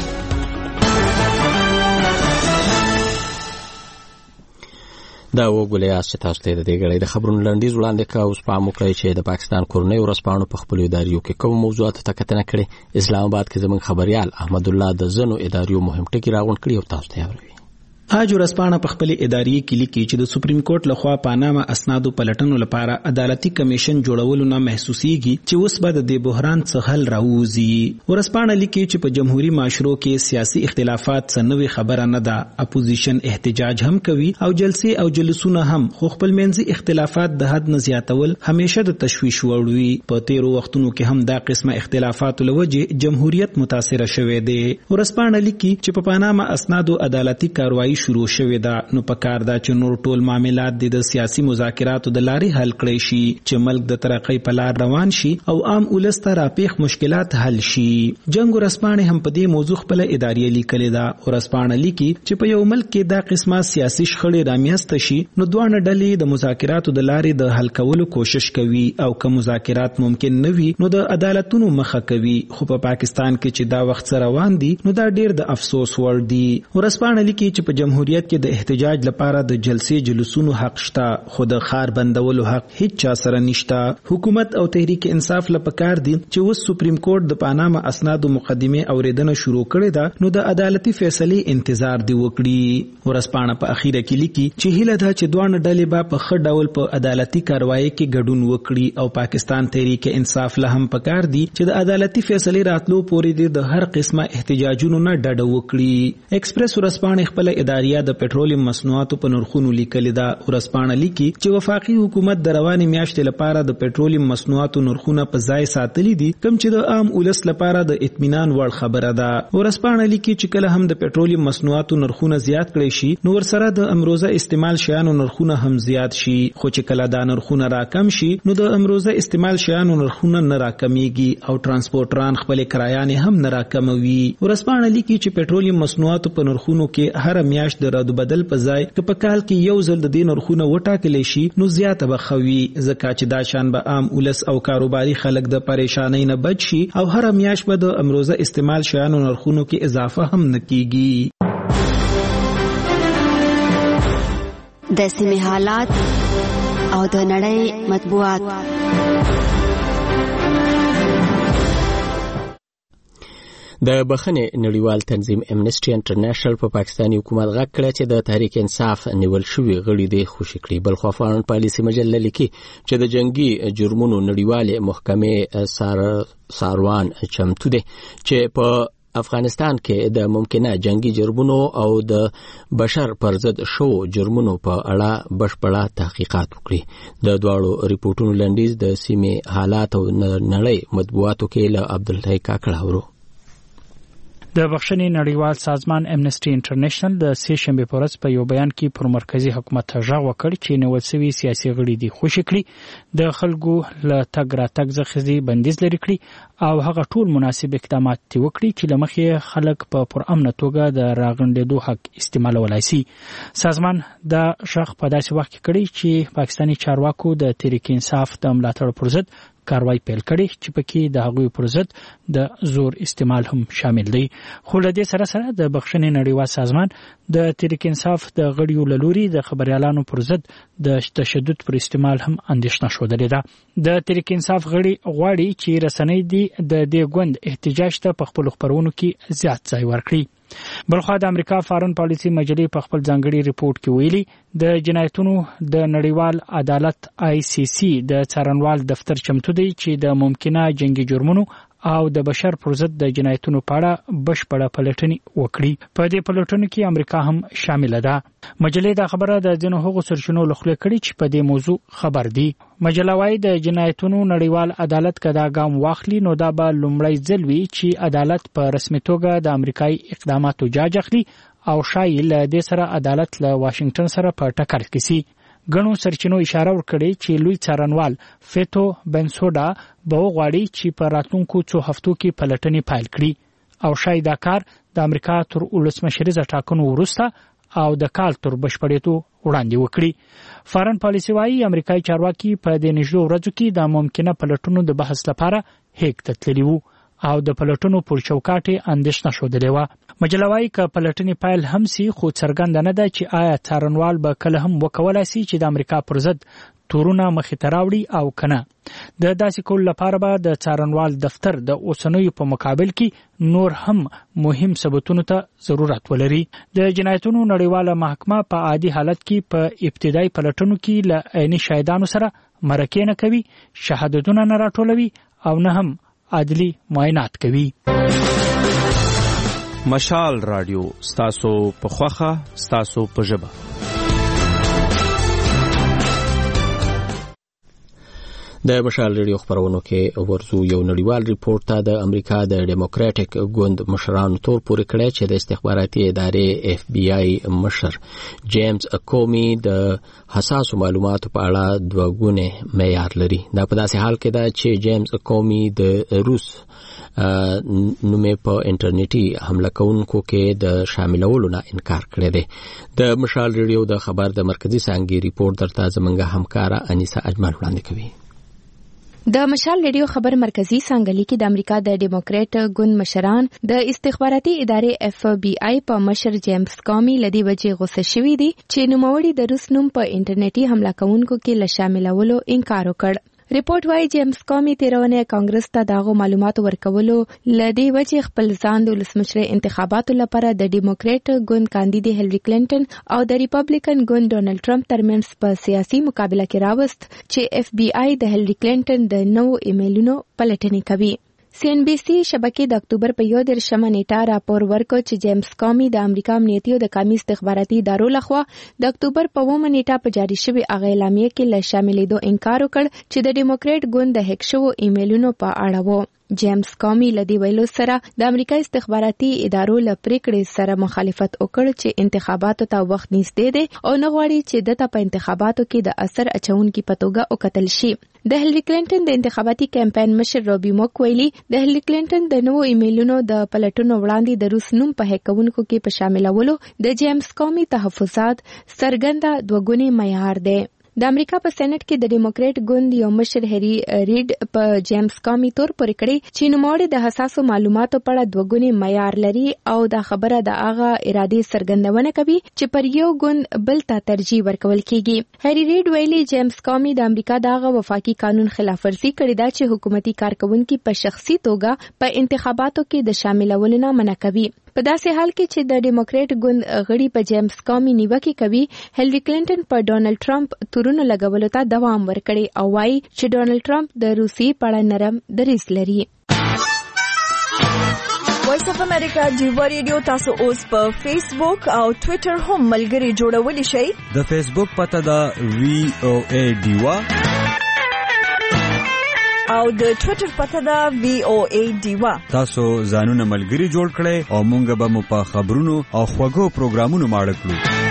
دا وګولیا چې تاسو ته د دې غړي د خبرونو لنډیز وړاندې کا اوس په اموکړی چې د پاکستان کورنۍ ورسپانو په خپل اداریو کې کوم موضوعات ته کتنه کړي. اسلام آباد کې زموږ خبريال احمد الله د زنو اداریو مهم ټکی راغون کړی او تاسو ته اوري. حاج ورسپانه په خپل اداري کې لیکي چې د سپریم کورټ لخوا پاناما اسنادو پلټنو لپاره عدالتي کمیشن جوړولو نه محسوسيږي چې اوس به د بحران څخه حل راوځي. ورسپانه لیکي چې په جمهوریت معاشرو کې سیاسي اختلافات څنوي خبره نه ده. اپوزیشن احتجاج هم کوي او جلسې او جلسونه هم، خو خپل منځي اختلافات د حد نه زیاتول همیشه د تشویش وړوي. په تیرو وختونو کې هم دا قسمه اختلافات لوجه جمهوریت متاثر شوه دی. ورسپانه لیکي چې په پاناما اسنادو عدالتي کاروایی شروع شوې ده، نو پکار ده چې نور ټول معاملات د سیاسي مذاکراتو د لارې حل کړي شي چې ملک د ترقۍ په لار روان شي او عام ولس ته راپېښ مشکلات حل شي. جنگ ورسپانه هم په دې موضوع خپل اداري لیکلې ده. ورسپانه لیکي چې په یو ملک کې دا قسمه سیاسي شخړې رامیاسته شي نو دوه ډلې د مذاکراتو د لارې د حل کولو کوشش کوي او که مذاکرات ممکن نه وي نو د عدالتونو مخه کوي. خو په پاکستان کې چې دا وخت سره روان دي نو دا ډېر د افسوس وړ دي. ورسپانه لیکي چې په جمهوریت کې د احتجاج لپاره د جلسې جلوسونو حق شته، خو د خار بندولو حق هیڅ چا سره نشته. حکومت او تحریک انصاف لپاره دي چې اوس سپریم کورټ د پاناما اسنادو مقدمه اوریدنه شروع کړې ده نو د عدالتي فیصلې انتظار دی وکړي. ورسپانه په اخیره کې لیکي چې هیله ده چې دوه ډلې به په ښه ډول په عدالتي کاروایی کې ګډون وکړي او پاکستان تحریک انصاف له هم پکار دي چې د عدالتي فیصلې راتلو پورې د هر قسمه احتجاجونو نه ډډه وکړي. ایکسپریس ورسپانه خپل اداري اداریه د پټرولیم مصنوعاتو په نرخونو لیکلي ده. ورځپاڼه لیکي چې وفاقي حکومت د روانې میاشتې لپاره د پټرولیم مصنوعاتو نرخونه په ځای ساتلي دي، کوم چې د عام ولس لپاره د اطمینان وړ خبره ده. ورځپاڼه لیکي چې کله هم د پټرولیم مصنوعاتو نرخونه زیات کړي شي نو ورسره د امروزه استعمال شیانو نرخونه هم زیات شي، خو چې کله دا نرخونه راکم شي نو د امروزه استعمال شیانو نرخونه نه راکمیږي او ترانسپورټران خپل کرایانې هم نه راکموي. ورځپاڼه لیکي چې پټرولیم مصنوعاتو په نرخونو کې هر میاشت د رادو بدل په ځای که په کال کې یو ځل د دې نرخونه وټاکل شي نو زیاته به خوي، ځکه چې دا شان به عام ولس او کاروباري خلک د پریشانۍ نه بچ شي او هر میاشت به د امروزه استعمال شیانو نرخونو کې اضافه هم نه کیږي. د سیمې حالات او د نړۍ مطبوعات. د بخښنې نړیوال تنظیم امنیسټي انټرنیشنل په پاکستاني حکومت غږ کړی چې د تحریک انصاف نیول شوي غړي دې خوشي کړي. بلخوا فارن پالیسي مجله لیکي چې د جنگي جرمونو نړیوالې محکمې ساروان چمتو دی چې په افغانستان کې د ممکنه جنگي جرمونو او د بشر پر ضد شو جرمونو په اړه بشپړه تحقیقات وکړي. د دواړو ریپورتونو لنډیز د سیمې حالات او نړۍ مطبوعاتو کې له عبدالحی کاکړ اورو. د بخښنې نړیوال سازمان امنیسټي انټرنیشنل د سه شنبه په ورځ په یو بیان کې پر مرکزی حکومت غږ وکړ چې نیول شوي سیاسي غړي دي خوشي کړي، د خلکو له تګ راتګ څخه بندیز لري کړي او هغه ټول مناسب اقدامات وکړي چې لمخې خلک په پرامن توګه د راغونډېدو حق استعمالولای شي. سازمان دا شخ په داسې وخت کې کړي چې پاکستاني چارواکو د تحریک انصاف د ملاتړ پر ضد کاروایی پیل کړي چې پکې د هغوی پر ضد د زور استعمال هم شامل دی. خو له دې سره د بخښنې نړیوال سازمان د تحریک انصاف د غړیو له لوري د خبريالانو پر ضد د تشدد پر استعمال هم اندېښنه ښودلې ده. د تحریک انصاف غړي غواړي چې رسنۍ د دې ګوند احتجاج ته په خپل خبرونو کې زیات ځای ورکړي. بلخوا د امریکا فارن پالیسي مجلې په خپل ځانګړي ریپورت کې ویلي د جنایتونو د نړیوال عدالت ICC د څارنوال دفتر چمتو دی چې د ممکنه جنگي جرمونو او د بشر پر ضد د جنایتونو په اړه بشپړه پلټنې وکړي. په دې پلټنو کې امریکا هم شامل ده. مجلې دا خبره د ځینو هغو سرچینو له خولې کړي چې په دې موضوع خبر دي. مجله وايي د جنایتونو نړیوال عدالت کدا ګام واخلي نو دا به لومړی ځل وي چې عدالت په رسمي توګه د امریکایي اقداماتو جاج اخلي او شایي له دې سره عدالت له واشنگټن سره په ټکر کې سي. ګڼو سرچینو اشاره ورکړي چې لوی څارنوال فیتو بنسوډا به وغواړي چې په راتلونکو څو هفتو کې پلټنې پیل کړي او شاید دا کار د امریکا تر ولسمشریزه ټاکنو وروسته او د کال تر بشپړېدو وړاندې وکړي. فارن پالیسي وايي امریکایي چارواکي په دې نږدې ورځو کې د ممکنه پلټنو د بحث لپاره هیګ ته تللي وو او د پلټنو پر چوکاټ اندېښنه ښودلې وه. مجله وايي که پلټنې پیل هم سي خو څرګنده نه ده چې آیا څارنوال به کله هم وکولای سي چې د امریکا پر ضد تورونه مخې ته راوړي او کنه. د داسې کول لپاره به د څارنوال دفتر د اوسنیو په مقابل کې نور هم مهم ثبوتونو ته ضرورت ولري. د جنایتونو نړیواله محکمه په عادي حالت کې په ابتدایي پلټنو کې له عیني شاهدانو سره مرکې نه کوي، شهادتونه نه راټولوي او نه هم عادلي معاینات کوي. مشال رادیو ستاسو په خوخه ستاسو په ژبه. د مشال ریډیو خبرونو کې ورزو یو نړیوال ریپورت ته د امریکا د ډیموکراټک ګوند مشرانو تور پورې کړی چې د استخباراتي ادارې FBI مشر جیمز کومي د حساسو معلوماتو په اړه دوه معیار لري. دا په داسې حال کې ده چې جیمز کومي د روس نومې په انټرنیټي حمله کوونکو کې د شاملولو نه انکار کړی دی. د مشال ریډیو د خبر د مرکزی څانګې ریپورت درته زمونږ همکاره انیسه اجمل وړاندې کوي. د مشال ریډیو خبر مرکزی څانګه لیکي د امریکا د ډیموکراټ ګوند مشران د استخباراتي ادارې FBI په مشر جیمز کومي لدی وجې غوسه شوي دي چې نوموړي د روس نوم په انټرنیټي حمله کوونکو کې له شاملولو انکار وکړ. ریپورت وايي جیمز کومي تیرونه کانګرس ته داغو معلومات ورکولو لدی وجې خپل ځان د ولسمشر انتخاباتو لپاره د ډیموکراټ ګوند کاندید هیلری کلینټن او د ریپبلیکن ګوند ډونالد ټرمپ ترمنځ په سیاسي مقابله کې راوست چې FBI د هیلری کلینټن د نوو ایمیلونو پلټنې کوي. سی ان بي سي شبکې د اکتوبر په 11 نیټه راپور ورکړ چې جیمز کامي د امریکا امنیتي او د قومي استخباراتي ادارو لخوا د اکتوبر په 9 نیټه په جاری شوی هغه اعلامیه کې له شاملېدو انکار وکړ چې د ډیموکرات ګوند د هک شو ایمیلونو په اړه وو. جیمز کامي لدی ویلو سره د امریکا استخباراتي ادارو له پریکړې سره مخالفت وکړ چې انتخاباتو ته وخت نږدې دی او نه غواړي چې دته په انتخاباتو کې د اثر اچونکو په توګه وکتل شي. د هیلری کلینټن د انتخاباتي کمپاین مشر روبي موک ویلي د هیلری کلینټن د نوو ایمیلونو د پلټونو وړاندې د روس نوم په هکونکو کې په شاملولو د جیمز کامي تحفظات څرګنده دوګونی معیار دی. د امریکا په سېنات کې د ډیموکرات ګوند یو مشر هری ریډ په جیمز کامي تور پورې کړی چې نوموړی د حساسو معلوماتو په اړه دوګونی معیار لري او دا خبره د هغه ارادې څرګندونه کوي چې پر یو ګوند بل ته ترجیح ورکول کیږي. هری ریډ ویلي جیمز کامي د امریکا دغه وفاقي قانون خلاف ورزي کړې ده چې حکومتي کارکونکو په شخصي توګه په انتخاباتو کې د شاملولو نه منع کوي. په داسې حال کې چې د ډیموکرات ګوند غړي په جیمز کامي نیوکه کوي، هیلری کلینټن په ډونالد ټرمپ تورونه لګولو ته دوام ورکړي او وايي چې ډونالد ټرمپ د روسي په اړه نرم دریځ لري. وایس اف امریکا ډیوا ریډیو تاسو اوس په فیسبوک او ټوئیټر هم ملګري جوړولی شئ. د فیسبوک پته دا VOA ډیوا او د ټوئیټر پته دا VOA ډیوا. تاسو ځانونه ملګري جوړ کړئ او مونږ به مو په خبرونو او خوږو پروګرامونو ماړه کړو.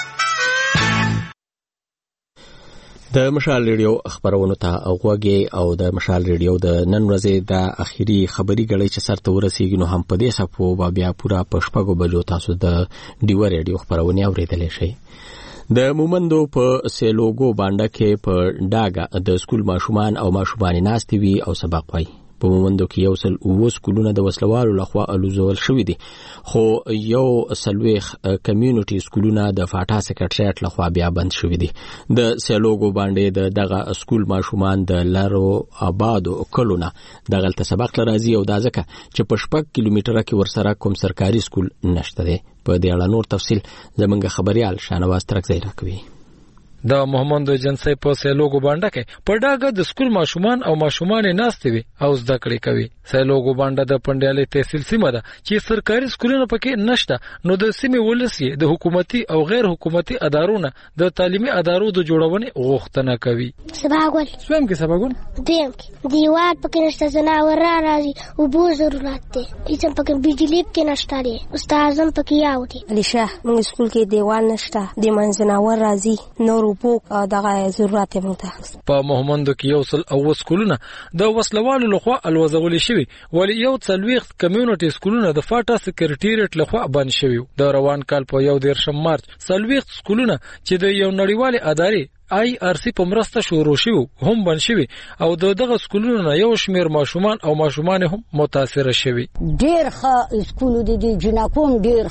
د مشال ریډیو خبرونو ته اوغوږی او د مشال ریډیو د نن ورځې د اخیری خبري غړي چې سرته ورسیږي نو هم په دې صفو بیا پورا په شپږو بجو تاسو د ډیوا ریډیو خبرونه اوریدلای شئ. د مومندو په سیلوګو باندې کې په ډاګه د سکول ماشومان او ماشومان ناستي وي او سبق وایي. په مومندو کې یو سل او سکولونه د وسلوالو لخوا الوزول شوې دي، خو یو سلويخ کمیونټي سکولونه د فاټا سیکریټریټ لخوا بیا بند شوې دي. د سیلوګو باندې د دغه سکول ماشومان د لارو آبادو کلونه دغه سبق لرازي او دا ځکه چې په 6 کیلومتره کې ورسره کوم سرکاري سکول نشته دی. په دې اړه نور تفصیل زمونږ خبريال شانواز ترکزی راکوي. د محمد جنسي په سیلوګو باندې کې په ډاګه د سکول ماشومان او ماشومان ناشته وي او زده کړې کوي. سیلوګو باندې د پندیالې تحصیل سیمه ده چې سرکاري سکولونه پکې نشته، نو د سیمې ولسی د حکومتي او غیر حکومتي ادارونو د تعلیمي ادارو د جوړونې غوښتنه کوي. سباګول سویم کې سباګول دیم کې دیوال پکې نشته، زناور راځي او بو ضرورت دی، هیڅ پکې بجلی پکې نشته دی، استادم پکې یاوتي. علیشه موږ سکول کې دیوال نشته، د منځناور راځي نور په دغه ضرورت مونته. په محمد کې یو سل او سکولونه د وسلوالو لخوا الوزول شوی، ولی یو څلويخ کمیونټي سکولونه د فاټا سیکریټریټ لخوا بند شوی. د روان کال په 1 مارچ څلويخ سکولونه چې د یو نړیوال ادارې IRC په مرسته شروع شوی هم بند شوی او دغه سکولونه یو شمیر ماشومان او ماشومان هم متاثر شوی. ډیر ښه سکول دی جنکوم، ډیر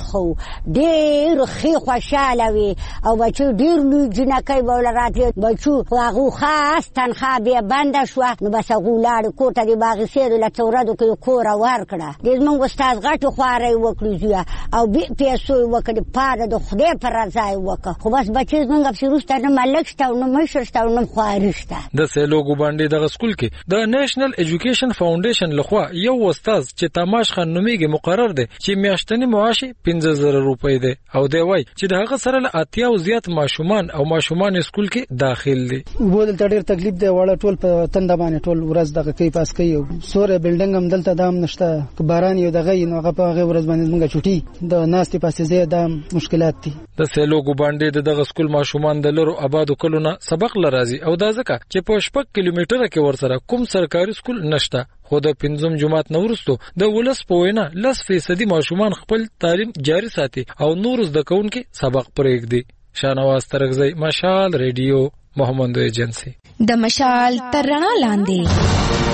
ښه خوشاله وي او بچو ډیر لوی جنکای بوله راتلی بچو هغه خاص تنخواه به بند شو، نو بس هغه لاړ کوټه دی باغ سید له تورادو کې کور ورکړه. د موږ استاد غټو خواري وکړو زیه او پیسو وکړي پاره د خدای پر رضا وکړه، خو بس بچو موږ په روسته نه ملک نو مشرشتاو نو خوارشته. د سیلوګو باندې دغه سکول کې د نېشنل ایجوکیشن فاونډیشن لخوا یو استاد چې تماش خان نومیږي مقرر دی چې میاشتنی معاش 50,000 روپۍ دی او دی وای چې دغه سره له اتیا او زیات ماشومان او ماشومان سکول کې داخل دي. ول ډېر تکلیف دی، وړه ټول په تند باندې ټول ورځ دغه کوي پاس کوي، سورې بلډینګ هم دلته دام نشته، باران یو دغه نو هغه په هغه ورځ باندې موږ چټي د ناستې پاسې زیاده مشکلات دي. د سیلوګو باندې دغه سکول ماشومان د لرو آبادو کلونه سبق لرازي او دا ځکه چې په 6 کیلومتره کې ورسره کوم سرکاري سکول نشته. خو د 5 جماعت نورستو د ولس په وینا 10% ماشومان خپل تعلیم جاری ساتي او نور زده کوونکي سبق پرېږدي. شانواز ترکزی، مشال ریډیو، محمد ایجنسی. د مشال تر رڼا لاندې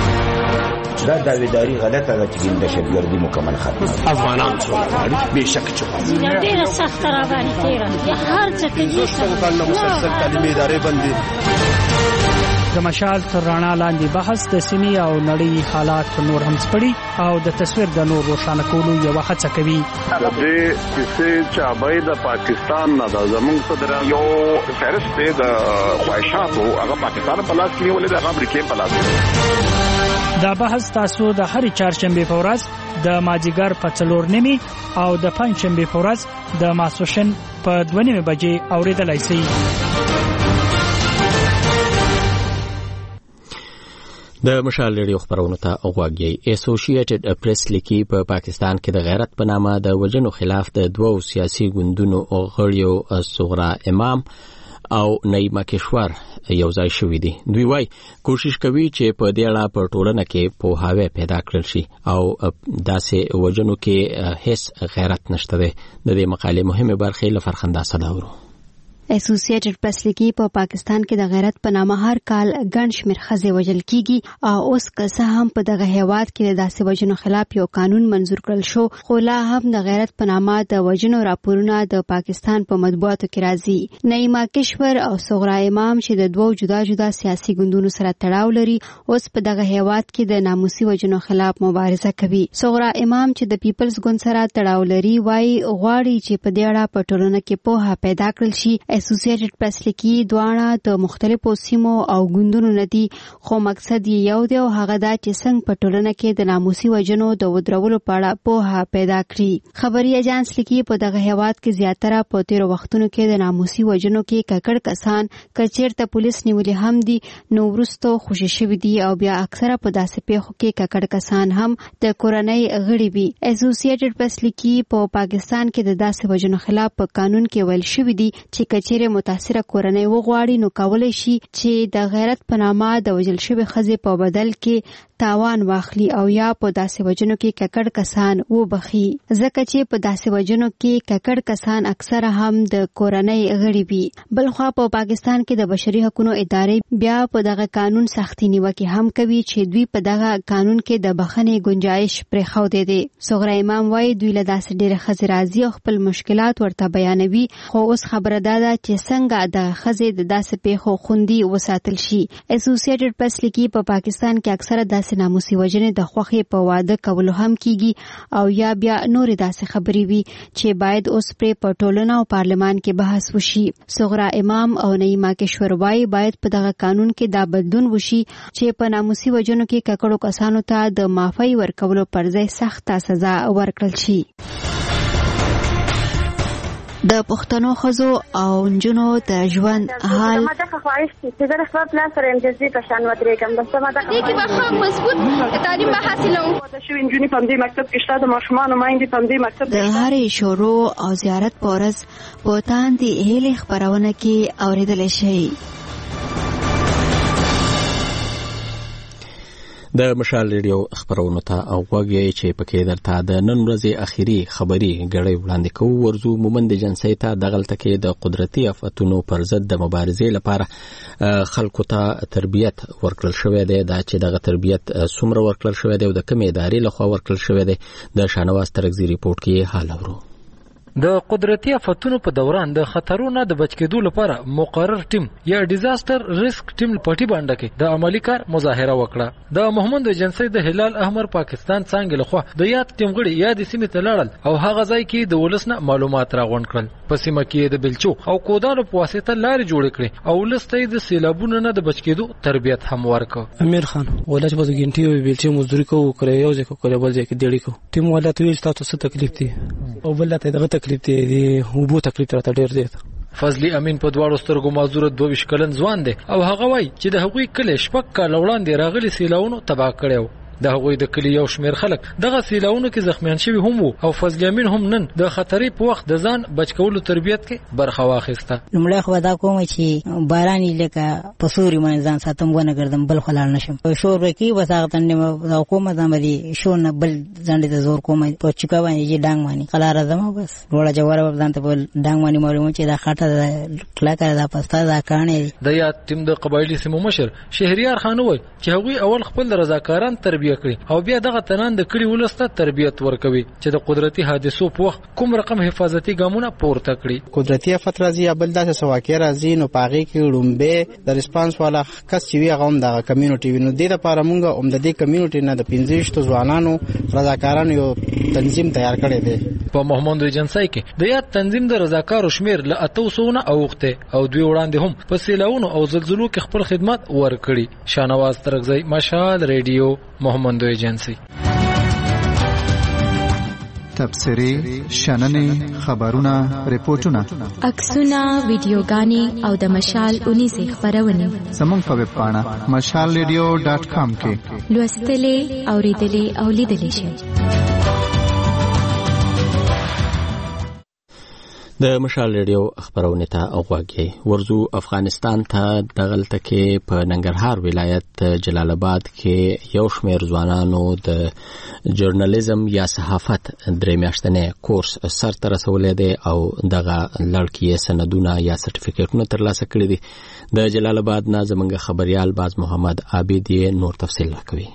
دا داویداری غلطه ده چې دهشتګردي مکمل ختمه. افغانان څومره بهشکه چې ډېر سخت را باندې تیرا هر څه کې څنګه مسلسل تعلیمي ادارې باندې د مشال تر رڼا لاندې بحث د سیمې او نړۍ حالات نور هم سپړي او د تصویر د نور روښانه کولو یو هڅه کوي. د دې کیسې چې ابای د پاکستان نه د زمونږ صدر یو فهرست د خواهشاتو هغه پاکستان په لاس کې ولې د امریکای په لاس کې دا بحث تاسو د هر چهارشنبه په ورځ د مازیګر په 4:30 او د پنځشنبه په ورځ د ماسوشن په 2:30 بجې اوریدلای شئ. د مشال ریډیو خبرونه ته اوغواږي. اسوسییټډ پریس لیکي په پاکستان کې د غیرت په نامه د وجنو خلاف د دوو سیاسي ګوندونو غړیو صغرا امام او نعیمه کشور یو ځای شوې دي. دوی وايي کوشش کوي چې په دې اړه په ټولنه کې پوهاوی پیدا کړل شي او داسې وجنو کې هیڅ غیرت نشته ده. د دې مقالې مهمه برخه لفرخنده صداورو. اسوسییټډ پریس لیکي په پاکستان کې د غیرت په نامه هر کال ګڼ شمېر ښځې وژل کیږي او اوس که څه هم په دغه هیواد کې د داسې وژنو خلاف یو قانون منظور کړل شو، خو لا هم د غیرت په نامه د وژنو راپورونه د پاکستان په مطبوعاتو کې راځي. نعیمه کشور او صغرا امام چې د دوو جدا جدا سیاسي ګوندونو سره تړاو لري اوس په دغه هیواد کې د ناموسي وژنو خلاف مبارزه کوي. صغرا امام چې د پیپلز ګوند سره تړاو لري وايي غواړي چې په دې اړه په ټولنه کې پوهه پیدا کړل شي. اسوسییټډ پریس لیکي دواړه د مختلفو سیمو او ګوندونو ندي، خو مقصد یې یو دی او هغه دا چې څنګه په ټولنه کې د ناموسي وژنو د ودرولو په اړه پوهه پیدا کړي. خبري ایجنس لیکي په دغه هیواد کې زیاتره په تیرو وختونو کې د ناموسي وژنو کې ککړ کسان کچیرته پولیس نیولې هم دي نو ورستو خوشی شوی دي او بیا اکثره په داسې پیښو کې ککړ کسان هم د کورنۍ غړي وي. اسوسییټډ پریس لیکي په پاکستان کې د داسې وژنو خلاف په قانون کې ویل شوی دي چې چیرې متاثره کورنۍ وغواړي نو کولای شي چې د غیرت په نامه د وژل شوی ښځې په بدل کې تاوان واخلي او یا په داسې وژنو کې ککړ کسان وبخي، ځکه چې په داسې وژنو کې ککړ کسان اکثره هم د کورنۍ غړي وي. بلخوا په پاکستان کې د بشري حقوقو ادارې بیا په دغه قانون سختي نیوکه هم کوي چې دوی په دغه قانون کې د بخښنې گنجائش پرې خو دي. صغرا امام وايي دوی له داسې ډېر ښځې راضي او خپل مشکلات ورته بیانوي، خو اوس خبره ده چې څنګه د ښځې د داسې پیښو خوندي وساتل شي. اسوسییټډ پریس لیکي په پاکستان کې اکثره داسې ناموسي وژنې د خوښۍ په واده کولو هم کیږي او یا بیا نورې داسې خبرې وي چې باید اوس پرې په ټولنه او پارلمان کې بحث وشي. صغرا امام او نعیمه کشور وايي باید په دغه قانون کې دا بدلون وشي چې په ناموسي وژنو کې ککړو کسانو ته د معافي ورکولو پر ځای سخته سزا ورکړل شي. د پښتنو ښځو او نجونو د ژوند حال ماته خواهش چې د خپل پلان سره امتیازي په شان ودرېږم د سماده کې به هم مضبوط تعلیم به حاصلوم. د شوی نجونې په دې مکتب کې شته د ماشومان مایندې په دې مکتب د هرې شروع او زیارت پورز بوتان دی هلي خبرونه کې اوریدل شي. د مشال ریډیو خبرونه ته اوغواږي چې پکې درته د نن ورځې اخیری خبري غړي وړاندې کوو. ورزو مومند جنسي ته دغلته کې د قدرتي آفتونو پر ضد د مبارزې لپاره خلکو ته تربیت ورکړل شوې ده. دا چې دغه تربیت څومره ورکړل شوې ده او د کومې ادارې لخوا ورکړل شوې ده د شانواز ترغزي ریپورت کې حال اورو. د قدرتي آفتونو په دوران د خطرونو د بچ کېدو لپاره مقرر ټیم یا ډیزاستر ریسک ټیم پټي باندې کې د عملی کار مظاهره وکړه. د محمد جنسي د هلال احمر پاکستان څنګه لخوا د یاد ټیم غړي یاد سیمه ته لاړل او هغه ځای کې د ولسنه معلومات راغونډ کړل. په سیمه کې د بلچو او کودانو په واسطه لارې جوړ کړې او ولسته د سیلابونو نه د بچ کېدو تربیت هم ورکړ. امیر خان ولج په ګنټي او بلچو مزدوري کوو کړې یو ځکه کولای بل ځکه دیړي کو ټیم ولته وی تاسو څه تکلیف دي او بلته دغه تکلیف دي وبو تکلیف راته ډیر دی. فضلی امین په دواړو سترګو معذور 22 کلن ځوان دی او هغه وای چې د هغوی کله شپک کال وړاندې راغلي سیلاونو تباہ کړو. د هغوی د کلی یو شمیر خلک دغه سیلاونو کې زخمیان شوی هم وو او فضل امین هم نن د خطرې په وخت د ځان بچ کولو تربیت کې برخه واخیسته. لمړی خو دا کوم چې باراني لکه پسوري باندې ځان ساتم ونه ګرځم بل خلال نشم شور وکي وساغتن نه کومه زمري شو نه بل ځانډې د زور کومه په چکا باندې ډنګ باندې قلار زما بس وړه جوړه ځان ته بل ډنګ باندې معلومه چې دا خاطر کلا کړه دا پستا دا کانه د یاد ټیم د قبایلی سیمو مشر شهریار خان وای چې هغوی اول خپل رضاکاران تربیت کړي او بیا دغه تنان د کړي ولسته تربیت ورکوي چې د قدرتي حادثو په وخت کوم رقم حفاظتي ګامونه پورته کړي. قدرتي آفت راځي یا بل داسې سواکې راځي نو پاغي کې لومبه د ریسپانس والا کس چې وی غوم د کمیونټي وینو د لپاره مونږ هم د دې کمیونټي نه د 15 ځوانانو رضاکارانو یو تنظیم تیار کړی دی. په محمد جنسي کې د یاد تنظیم د رضاکارو شمیر له 800 اوخته او دوی وړاندې هم په سیلاونو او زلزلو کې خپل خدمات ورکړي. شانواز ترغزي مشال ریډیو محمد ایجنسی. تبصرې، شننې، خبرونه، ریپورتونه، عکسونه، ویډیوګانې او د مشال 19 خبرونه زموږ په ویب پاڼه mashalradio.com کې لوستلې، اوریدلې او لیدلې شئ. د مشال ریډیو خبرونه ته اوغواږي. ورزو افغانستان ته دغلته کې په ننګرهار ولایت جلال آباد کې یو شمېر ځوانانو د ژورنالیزم یا صحافت درې میاشتنې کورس سرته رسولی دی او دغه لړکې سندونه یا سرټیفیکټونه ترلاسه کړي دي. د جلال آباد نه زموږ خبريال باز محمد عابد نور تفصیل راکوي.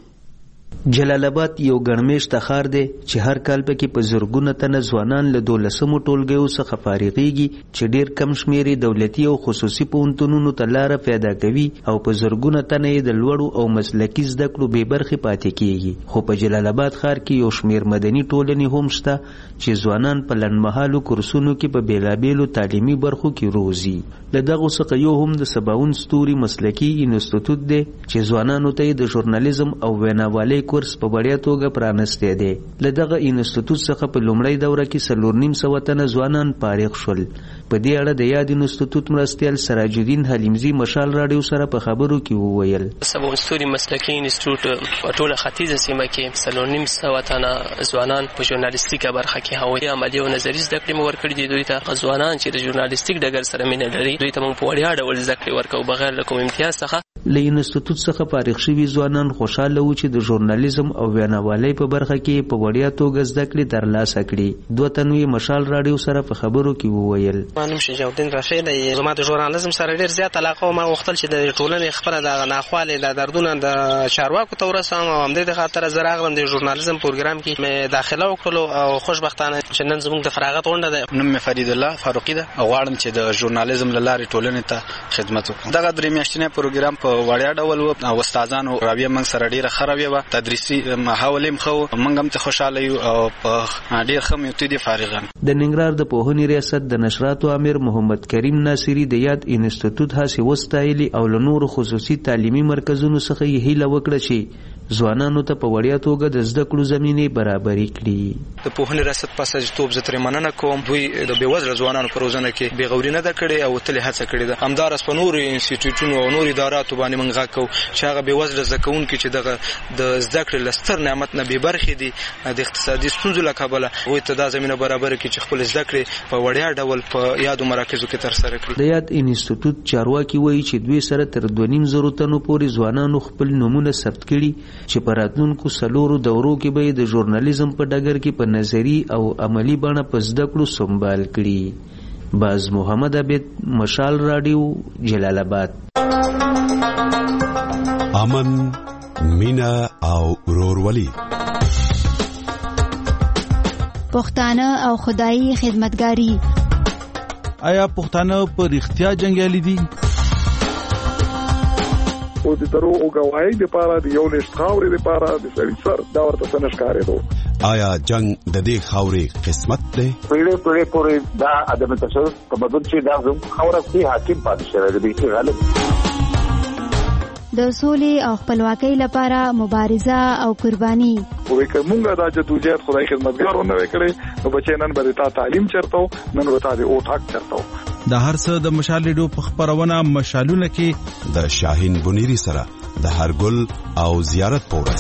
جلال آباد یو ګڼمېشت ښار دی چې هر کال پکې په زرګونه تنه ځوانان له 12مو ټولګیو څخه فارغېږي چې ډېر کم شمېر دولتي او خصوصي پوهنتونونو ته لاره پیدا کوي او په زرګونه تنه یې د لوړو او مسلکي زده کړو بې برخې پاتې کېږي. خو په جلال آباد ښار کې یو شمېر مدني ټولنې هم شته چې ځوانان په لنډمهالو کورسونو کې په بېلابېلو تعلیمي برخو کې روزي. له دغو څخه یو هم د سباوون ستوري مسلکي انسټیټیوټ دی چې ځوانانو ته د ژورنالیزم او ویناوالۍ کورس په وړیا توګه پرانستی دی. له دغه انسټیټیوټ څخه په لومړۍ دوره کې 4.5 تنه ځوانان فارغ شول. په دې اړه د یاد انسټیټیوټ مرستیال سراج الدین حلیمزی مشال راډیو سره په خبرو کې وویل. سباوون ستوري مسلکي انسټیټیوټ په ټوله ختیځه سیمه کې 4.5 تنه ځوانان په ژورنالیستیکه برخه کې هوایي عملي او نظري زده کړې ورکړي دي. دوی ته ځوانان چې د ژورنالیستیک ډګر سره مینه لري دوی ته موږ په وړیا ډول زده کړې ورکوو بغیر له کوم امتیاز څخه. له انسټیټیوټ څخه فارغ شوي ځوانان خوشاله وو چې د ژورنالیزم او ویناوالۍ په برخه کې په وړیا توګه زده کړې ترلاسه کړي. دوه تنو یې مشال راډیو سره په خبرو کې وویل. ما نوم شجاع الدین رفیع دی. زما د ژورنالیزم سره ډېر زیات علاقه او ما غوښتل چې د ټولنې خپله د ناخوالې د دردونه د چارواکو ته ورسوم او همدې د خاطره زه راغلم د ژورنالیزم پروګرام کې مې داخله وکړلو او خوشبختانه چې نن زموږ د فراغت غونډه ده. نوم مې فرید الله فاروقي ده او غواړم چې د ژورنالیزم له لارې ټولنې ته خدمت وکړم. دغه درې میاشتنی پروګرام په وړیا ډول و او استادانو راویه موږ سره ډېره ښه راویه وه. تدریسي ماحول هم ښه و. موږ هم ته خوشحاله یو او په ډېر ښه میتودې فارغان. د ننګرهار د پوهنې ریاست د نشراتو امیر محمد کریم ناصري د یاد انسټیټیوټ هڅې وستایلې او له نورو خصوصي تعلیمي مرکزونو څخه یې هیله وکړه چې ځوانانو ته په وړیا توګه د زده کړو زمینې برابرې کړي. د پوهنې ریاست په استازیتوب زه ترې مننه کوم. دوی د بېوزله ځوانانو په روزنه کې بېغوري نه ده کړې او تل یې هڅه کړې ده. همداراز په نورو انسټیټیوټونو او نورو اداراتو باندې موږ غږ کوو چې هغه بېوزله زده کوونکي چې دغه د زده کړې له ستر نعمت نه بې برخې دي د اقتصادي ستونزو له کبله هغوی ته دا زمینه برابره کړي چې خپل زده کړې په وړیا ډول په یادو مراکزو کې ترسره کړي. د یاد انسټیټیوټ چارواکي وایي چې دوی سره تر 2.5 تنو پورې ځوانانو خپل نومونه ثبت کړي چې په راتلونکو 4 دورو کې به د ژورنالیزم په ډګر کې په نظري او عملی بڼه په زده کړو سمبال کړي. باز محمد عابد مشال راډیو جلال آباد. امن، مینا او ورورولي، پښتانه او خدایي خدمتګاری. آیا پښتانه په رښتیا جنګیالي دي؟ او د درو او گواهی د پاره د یو لښت خاورې د پاره د سړي سر دا ورته څنګه ښکارېدو. آیا جنگ د دې خاورې قسمت دی؟ پیړې پورې دا ادم تاسو تمدن چې دا زموږ خاوره کې حاکم پاتې شوی دی چې غالب د سولې او خپلواکۍ لپاره مبارزه او قرباني. وې کومه دا چې توجه خدای خدمتګارونه وکړي نو بچي نن به تا تعلیم چرته نن وتا دې او ټاک چرته. د هر څه د مشال ریډیو په خبرونه مشالونه کې د شاهین بنيري سره د هرګل او زیارت پورس.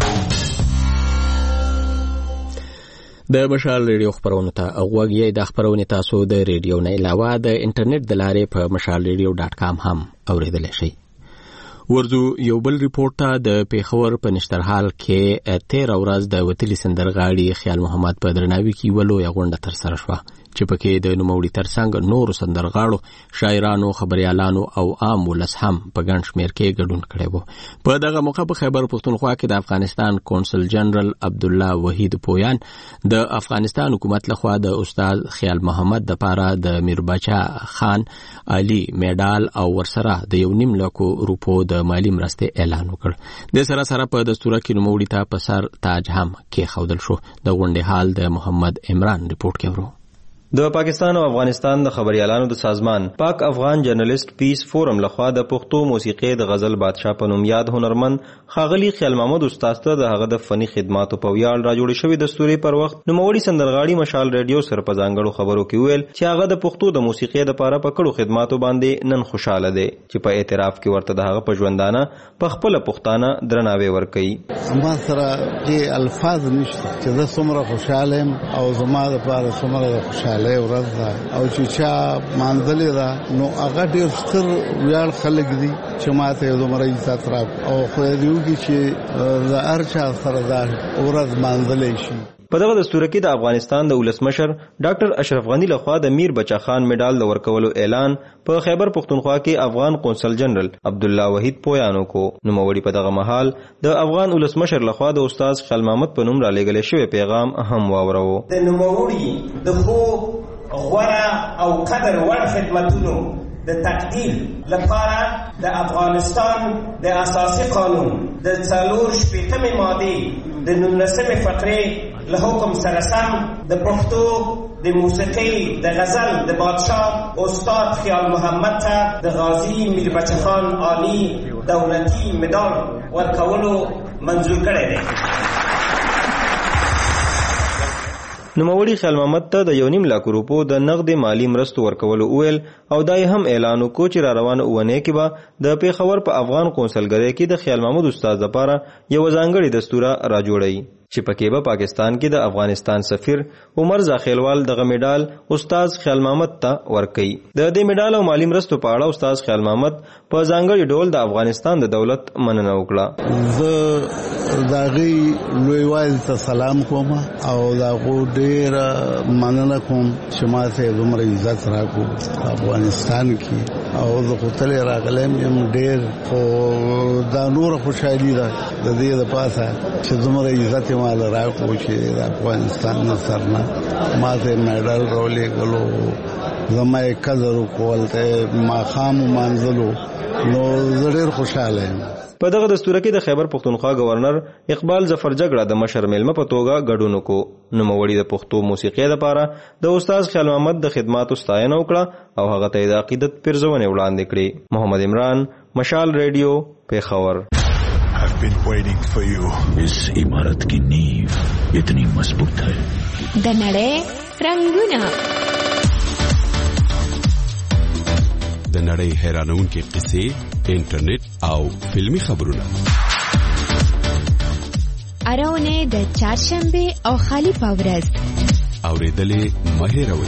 د مشال ریډیو خبرونه ته اوغوږی د خبرونه تاسو د ریډیو نه علاوه د انټرنیټ د لارې په mashalradio.com هم اوریدلی شئ. ورزو یو بل ریپورت ته د پیښور په نشترحال کې 13 ورځ د وتلي سندرغاړي خیال محمد په درناوي کې ولویه غونډه ترسره شوه چې پکې د نوموړي ترڅنګ نورو سندرغاړو، شاعرانو، خبريالانو او عام ولس هم په ګڼ شمېر کې ګډون کړی و. په دغه موقع په خیبر پښتونخوا کې د افغانستان کونسل جنرال عبد الله وحید پویان د افغانستان حکومت لخوا د استاد خیال محمد د پاره د میربچا خان علي میډال او ورسره د 1.5 لک روپو د مالی مرستې اعلان وکړ. د سره په دستور کې نوموړي ته په سر تاج هم کې خودل شو. د غونډې حال د محمد عمران ریپورت کې ورو. د پاکستان او افغانستان د خبريالانو د سازمان پاک افغان جرنالست پیس فورم لخوا د پښتو موسیقي د غزل بادشاه په نوم یاد هنرمند خاغلی خیال محمود استاد ته د هغه د فني خدماتو په ویاړ راجوړ شوی دستوري پر وخت نوموړي سندرغاړي مشال ریډیو سره په ځانګړو خبرو کې ویل چې هغه د پښتو د موسیقي د لپاره په کړو خدماتو باندې نن خوشاله دی چې په اعتراف کې ورته د هغه په ژوندانه په خپل پښتانه درناوی ورکړي. ما سره کې الفاظ نشته چې زه څومره خوشاله یم او زما لپاره څومره خوشاله ورځ ده او چې چا مانځلې ده نو هغه ډېر ستر ویاړ خلک دي چې ماته یو دومره عزت راکړي او خدای دې وکړي چې د هر چا سره دا ورځ مانځلی شي. په دغه دستور کې د افغانستان د ولسمشر ډاکټر اشرف غنی لخوا د میر بچا خان میډال د ورکولو اعلان په خیبر پختونخوا کې افغان قونسل جنرال عبد الله وحید پویانو کو. نوموړي په دغه مهال د افغان ولسمشر لخوا د استاد خیال محمد په نوم را لېږل شوی پیغام هم واورو. د نوموړي د خو غوړه او قدر وړ خدمتونو د تقدیر لپاره د افغانستان د اساسي قانون د 4 ماده د 19 فقره له حکم سره سم د پښتو د موسیقي د غزل د بادشاه استاد خیال محمد ته د غازی میر بچه خان عالی دولتي مډال ورکولو منظور کړی دی. نوموړي خیال محمد ته د 1.5 لک روپو د نقد مالی مرستو ورکولو ویل او دای هم اعلان وکړ چې را روانه اونۍ کې به د پیښور په افغان قونسلګرۍ کې د خیال محمود استاد لپاره یو ځانګړي دستور را جوړی چې پکې به پاکستان کې د افغانستان سفیر عمر زاخیلوال دغه میډال استاد خیال محمد ته ورکړي. د دې میډال او مالی مرستو په اړه استاد خیال محمد په ځانګړي ډول د افغانستان د دولت مننه وکړه. زه داغي لویوال ته سلام کوم او داغو ډېر مننه کوم چې ماته دومره عزت راکړو افغانستان کې او زه خپل راغلم یم ډېر خو دا نور خوشحالي ده د دې لپاره چې دومره عزت مال راکو چې د افغانستان نه سرنا ماته میډال رولې غلو زما قدر کولته ما خام منزلو نو زړه خوشاله یم. په دغه دستور کې د خیبر پختونخوا گورنر اقبال ظفر جګړه د مشر میلمه په توګه ګډون وکړو. نوموړي د پښتو موسیقي لپاره د استاد خیال محمد د خدماتو ستاینه وکړه او هغه ته د عقیدت پیرزونه وړاندې کړې. محمد عمران، مشال ریډیو، پیښور. I've been waiting for you. इस इमारत की नींव इतनी मजबूत है. د نړۍ رنگونه د نړۍ حیرانونکې قصې، انټرنیټ او فلمی خبرونه. اراونه د چهارشنبه او خالی پاورز اوریدلې مه هېروئ.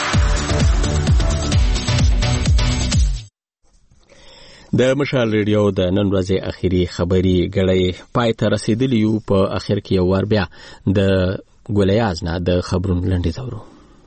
د مشال ریډیو د نن ورځې اخیری خبري غړې پای ته رسیدلی یو. په اخر کې یو ور بیا د ګولیاز نه د خبرونو لنډي زورو.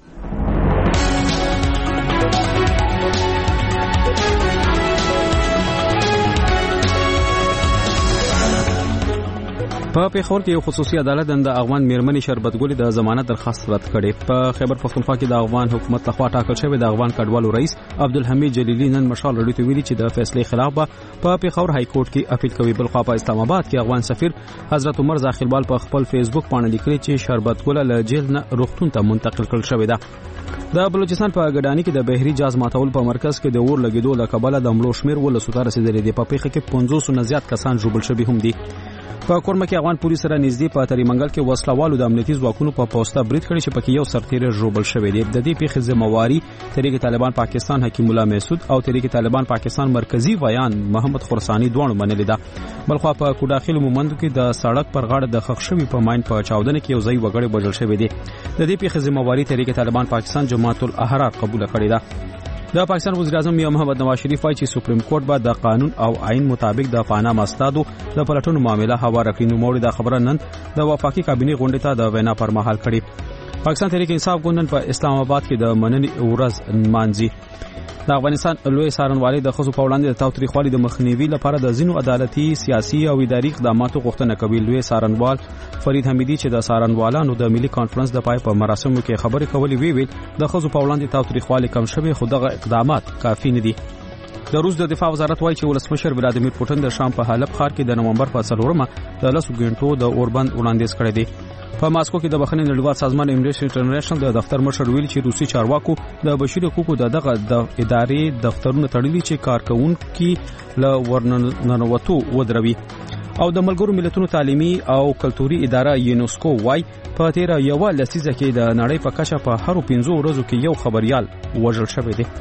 په پیښور کې یو خصوصي عدالت د افغان میرمنې شربت ګل د ضمانت درخواست رد کړي. په خیبر پختونخوا کې د افغان حکومت لخوا ټاکل شوی د افغان کډوالو رئیس عبدالحمید جلیلی نن مشال رډیو ته ویلي چې د فیصلې خلاف په پیښور های کورټ کې اپیل کوي. بل خو په اسلام آباد کې افغان سفیر حضرت عمر زاخیلوال په خپل فیسبوک باندې لیکلي چې شربت ګل له جیل نه روغتون ته منتقل کړل شوی ده. د بلوچستان په ګډانی کې د بهري جاز ماتول په مرکز کې د اور لګیدو له کبله د مړو شمیر ولسو ته رسیدلی دی. په پیښه کې 500 نه زیات کسان ژوبل شوي هم دي. په کورمه کې افغان پولیس سره نږدې په تریمنګل کې وسلوالو د امنیتي ځواکونو په پوسټه برید کړی چې پکې یو سرتیر ژوبل شوی دی. د دې پیښې ذمہواری تحریک طالبان پاکستان حکیم الله محسود او تحریک طالبان پاکستان مرکزی ویان محمد خرسانی دوه منلې ده. بلخو په کوډاخیل مومندو کې د سړک پر غاړه د خښ شوی په ماین په چاودنه کې یو ځای وګړي وژل شوی دی. د دې پیښې ذمہواری تحریک طالبان پاکستان جماعت الاحرار قبول کړی ده. د پاکستان وزیر اعظم میا محمد نواز شریف وايي چې سپریم کورټ به د قانون او آئین مطابق د پاناما استادو د پلټنو معاملې هواره کړي. نو موږ د خبره نن د وفاقي کابینې غونډې ته د وینا پر مهال کړي. پاکستان تحریک انصاف ګوند په اسلام آباد کې د مننې ورځ مانځي. د افغانستان لوی څارنوالۍ د ښځو په وړاندې د تاوتریخوالي د مخنیوي لپاره د ځینو عدالتي سیاسي او اداري اقداماتو غوښتنه کوي. لوی څارنوال فرید حمیدي چې د څارنوالانو د ملي کانفرنس د پای په مراسمو کې خبرې کولې ویل د ښځو په وړاندې تاوتریخوالي کم شوی خو دغه اقدامات کافي نه دي. د روس د دفاع وزارت وایي چې ولسمشر ولادیمیر پوتین د شام په حلب ښار کې د نومبر په 4 د 10 غنټو د اوربند وړاندیز کړی دی. په ماسکو کې د بخښنې نړیوال سازمان امنیسټي انټرنیشنل د دفتر مشر ویلي چې روسي چارواکو د بشري حقوقو د ادارې دفترونه تړلي چې کارکونکي له ورننوتو ودروي. او د ملګرو ملتونو تعلیمي او کلتوري اداره یونسکو وای په تیر یو لسیزه کې د نړۍ په کچه په هر 15 ورځو کې یو خبريال وژل شوی دی.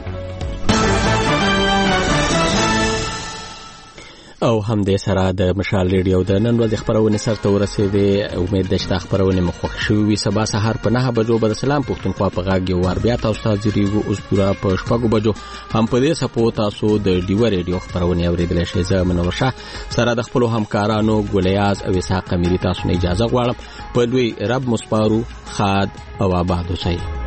او هم د سره د مشال ریډیو د نن ورځې خبرونه سره ورسېدې. امید ده چې خبرونه مو خوښ شوي وي. سبا سهار په 9 بجو به سلام پښتونخوا په غاګي ور بیا تاسو ته ځریږو. اوس پورا په 6 بجو هم په دې سپو تاسو د ډیو ریډیو خبرونه اوریدل شئ. زه منور شاه سره د خپل همکارانو ګلیاز او اسحاق اميري تاسو نه اجازه غواړم. په دوی رب مصپارو خاد او آباد اوسئ.